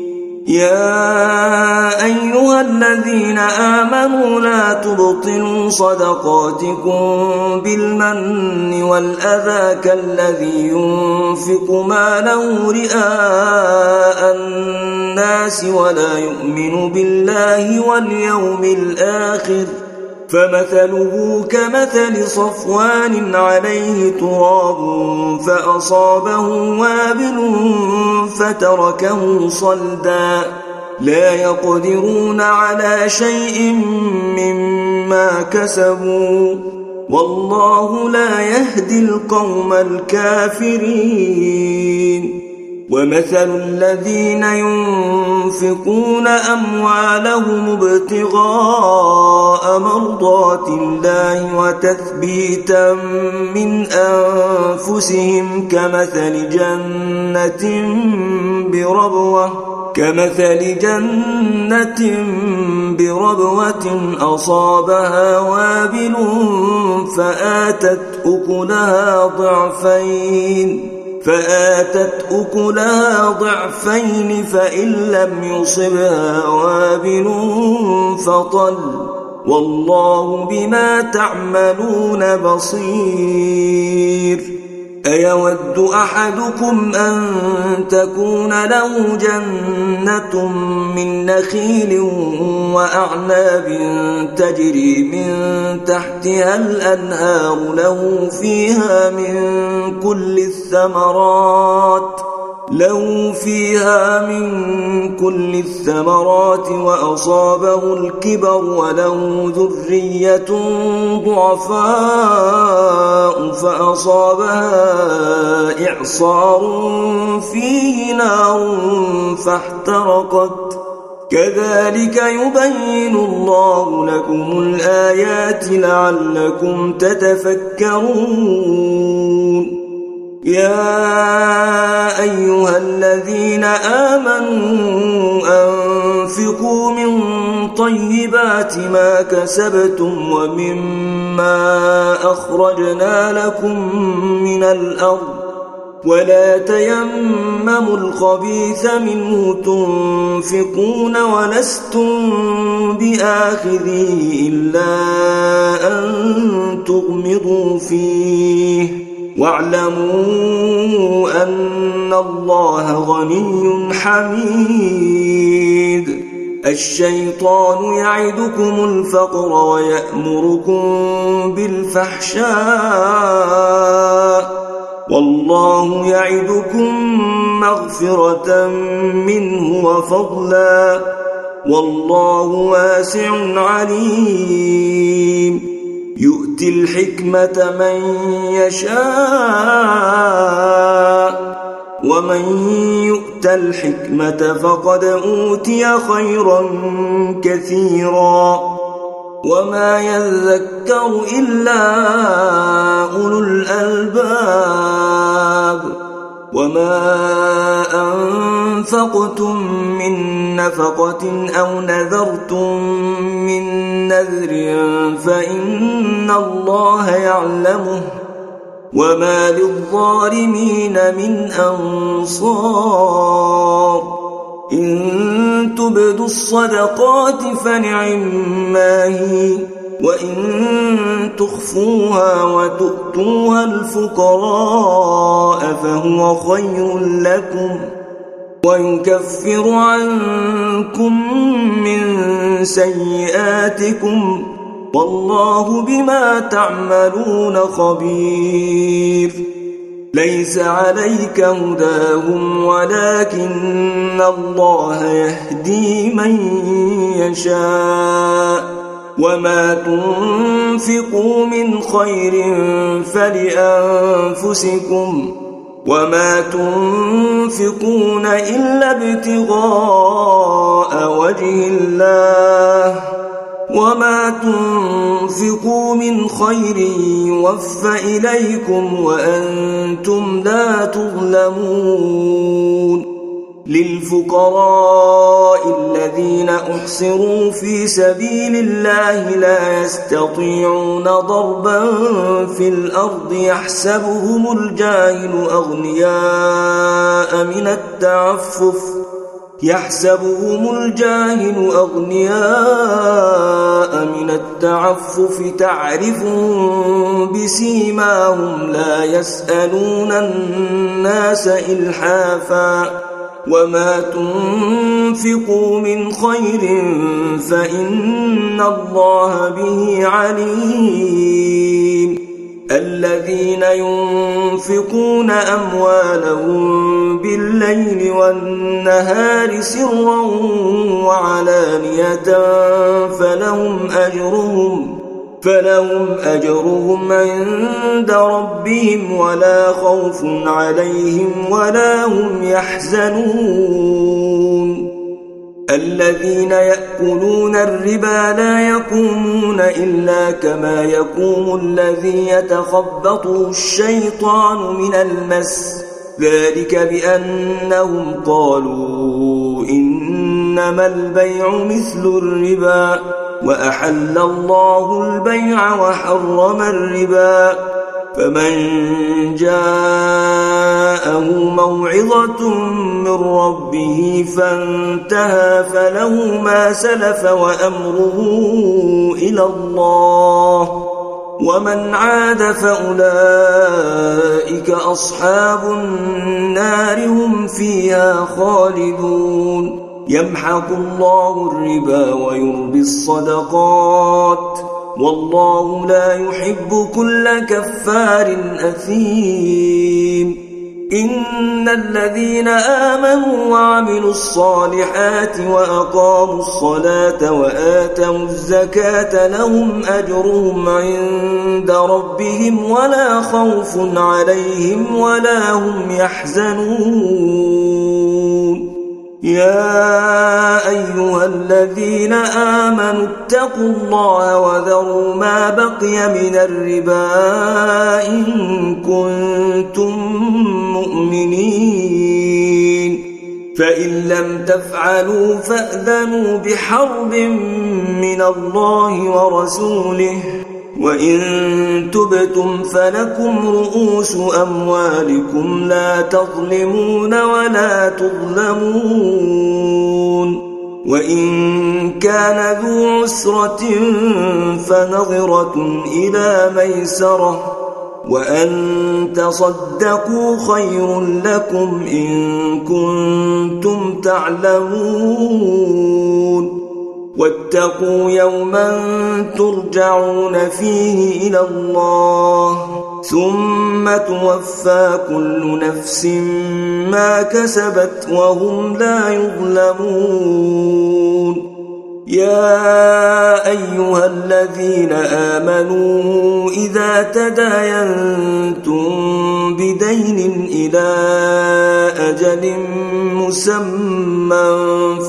يا أيها الذين آمنوا لا تبطلوا صدقاتكم بالمن والأذى كالذي ينفق ماله رئاء الناس ولا يؤمن بالله واليوم الآخر فمثله كمثل صفوان عليه تراب فأصابه وابل فتركه صلدا لا يقدرون على شيء مما كسبوا والله لا يهدي القوم الكافرين ومثل الذين ينفقون أموالهم ابتغاء مرضات الله وتثبيتا من أنفسهم كمثل جنة بربوة كمثل جنة بربوة أصابها وابل فآتت أكلها ضعفين فآتت أكلها ضعفين فإن لم يصبها وابل فطل والله بما تعملون بصير. أيود أحدكم أن تكون له جنة من نخيل وأعناب تجري من تحتها الأنهار له فيها من كل الثمرات له فيها من كل الثمرات وأصابه الكبر وله ذرية ضعفاء فأصابها إعصار فيه نار فاحترقت كذلك يبين الله لكم الآيات لعلكم تتفكرون. يا أيها الذين آمنوا أنفقوا من طيبات ما كسبتم ومما أخرجنا لكم من الأرض ولا تيمموا الخبيث منه تنفقون ولستم بآخذيه إلا أن تغمضوا فيه واعلموا أن الله غني حميد. الشيطان يعدكم الفقر ويأمركم بالفحشاء والله يعدكم مغفرة منه وفضلا والله واسع عليم. يؤتي الحكمة من يشاء ومن يؤت الحكمة فقد أوتي خيرا كثيرا وما يذكر إلا أولو الألباب. وما أنفقتم من نفقة أو نذرتم من نذر فإن الله يعلمه وما للظالمين من أنصار. إن تبدوا الصدقات فنعما هي وإن تخفوها وتؤتوها الفقراء فهو خير لكم ويكفر عنكم من سيئاتكم والله بما تعملون خبير. ليس عليك هداهم ولكن الله يهدي من يشاء وما تنفقوا من خير فلأنفسكم وما تنفقون إلا ابتغاء وجه الله وما تنفقوا من خير يوفى إليكم وأنتم لا تظلمون. للفقراء الذين أحصروا في سبيل الله لا يستطيعون ضربا في الأرض يحسبهم الجاهل أغنياء من التعفف يحسبهم الجاهل أغنياء من التعفف تعرفهم بسيماهم لا يسألون الناس إلحافا وما تنفقوا من خير فإن الله به عليم. الذين ينفقون أموالهم بالليل والنهار سرا وعلانية فلهم أجرهم فلهم أجرهم عند ربهم ولا خوف عليهم ولا هم يحزنون الذين يأكلون الربا لا يقومون إلا كما يقوم الذي يتخبطه الشيطان من المس ذلك بأنهم قالوا إنما البيع مثل الربا وأحل الله البيع وحرم الربا فمن جاءه موعظة من ربه فانتهى فله ما سلف وأمره إلى الله ومن عاد فأولئك أصحاب النار هم فيها خالدون يمحق الله الربا ويربي الصدقات والله لا يحب كل كفار أثيم إن الذين آمنوا وعملوا الصالحات وأقاموا الصلاة وآتوا الزكاة لهم أجرهم عند ربهم ولا خوف عليهم ولا هم يحزنون يا أيها الذين آمنوا اتقوا الله وذروا ما بقي من الربا إن كنتم مؤمنين فإن لم تفعلوا فأذنوا بحرب من الله ورسوله وإن تبتم فلكم رؤوس أموالكم لا تظلمون ولا تظلمون وإن كان ذو عسرة فنظرة إلى ميسرة وأن تصدقوا خير لكم إن كنتم تعلمون واتقوا يوما ترجعون فيه إلى الله ثم توفى كل نفس ما كسبت وهم لا يظلمون يا أيها الذين آمنوا إذا تداينتم بدين إلى أجل مسمى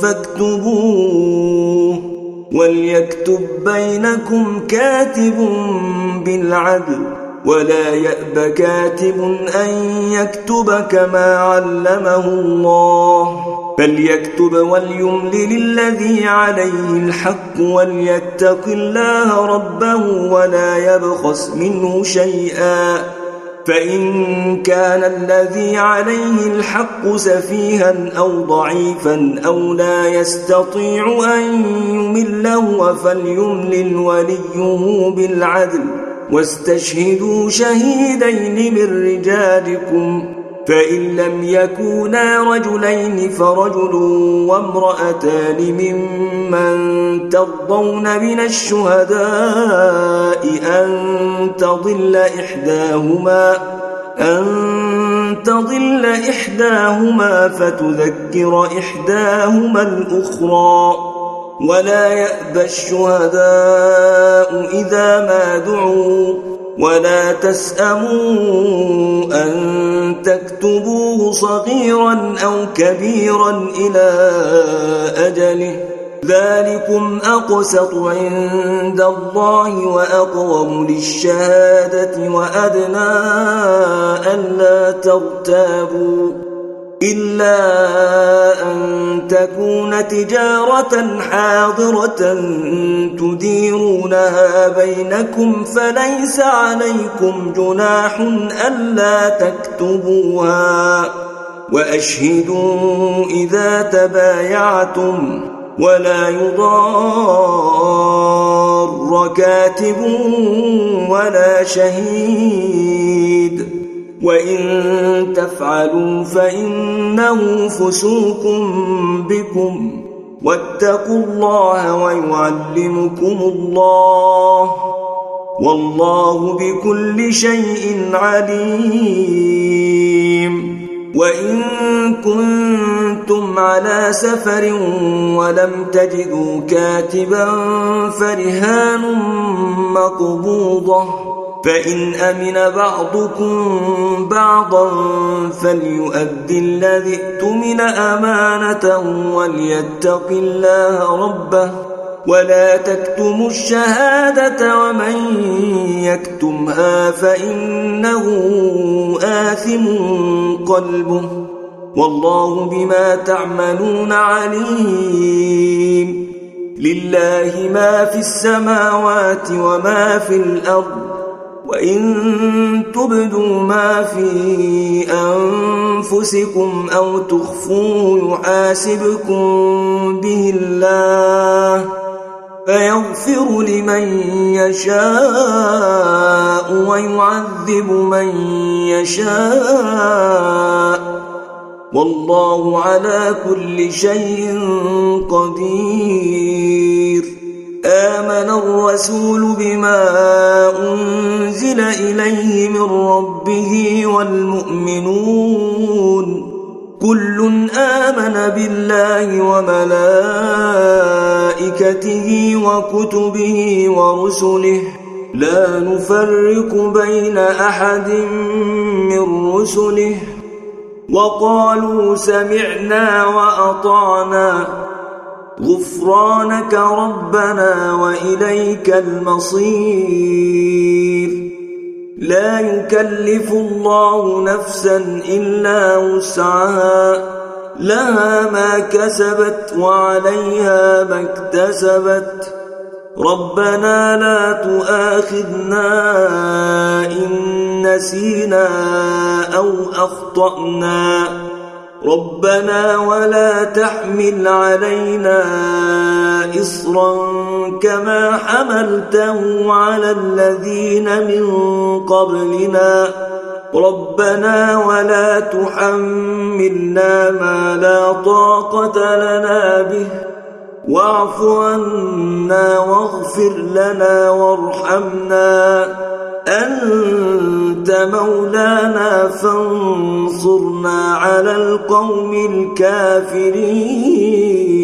فاكتبوه وليكتب بينكم كاتب بالعدل ولا يأب كاتب أن يكتب كما علمه الله فليكتب وليملل الذي عليه الحق وليتق الله ربه ولا يبخس منه شيئا فإن كان الذي عليه الحق سفيها أو ضعيفا أو لا يستطيع أن يمله فليملل وليه بالعدل واستشهدوا شهيدين من رجالكم فإن لم يكونا رجلين فرجل وامرأتان ممن ترضون من الشهداء أن تضل إحداهما أن تضل إحداهما فتذكر إحداهما الأخرى ولا يأبى الشهداء إذا ما دعوا ولا تسأموا أن تكتبوه صغيرا أو كبيرا إلى أجله ذلكم أقسط عند الله وأقوم للشهادة وأدنى ألا ترتابوا إلا أن تكون تجارة حاضرة تديرونها بينكم فليس عليكم جناح ألا تكتبوها وأشهدوا إذا تبايعتم ولا يضار كاتب ولا شهيد وإن تفعلوا فإنه فسوق بكم واتقوا الله ويعلمكم الله والله بكل شيء عليم وإن كنتم على سفر ولم تجدوا كاتبا فرهان مقبوضة، فإن أمن بعضكم بعضا فليؤدي الذي اؤتمن أمانته وليتق الله ربه ولا تكتموا الشهادة ومن يكتمها فإنه آثم قلبه والله بما تعملون عليم. لله ما في السماوات وما في الأرض، وإن تبدوا ما في أنفسكم أو تخفوه يحاسبكم به الله فيغفر لمن يشاء ويعذب من يشاء والله على كل شيء قدير. آمن الرسول بما أنزل إليه من ربه والمؤمنون كل آمن بالله وملائكته وكتبه ورسله لا نفرق بين أحد من رسله وقالوا سمعنا وأطعنا غفرانك ربنا وإليك المصير. لا يكلف الله نفسا إلا وسعها لها ما كسبت وعليها ما اكتسبت ربنا لا تؤاخذنا إن نسينا أو أخطأنا ربنا ولا تحمل علينا إصرا كما حملته على الذين من قبلنا ربنا ولا تحملنا ما لا طاقة لنا به واعف عنا واغفر لنا وارحمنا أنت مولانا فانصرنا على القوم الكافرين.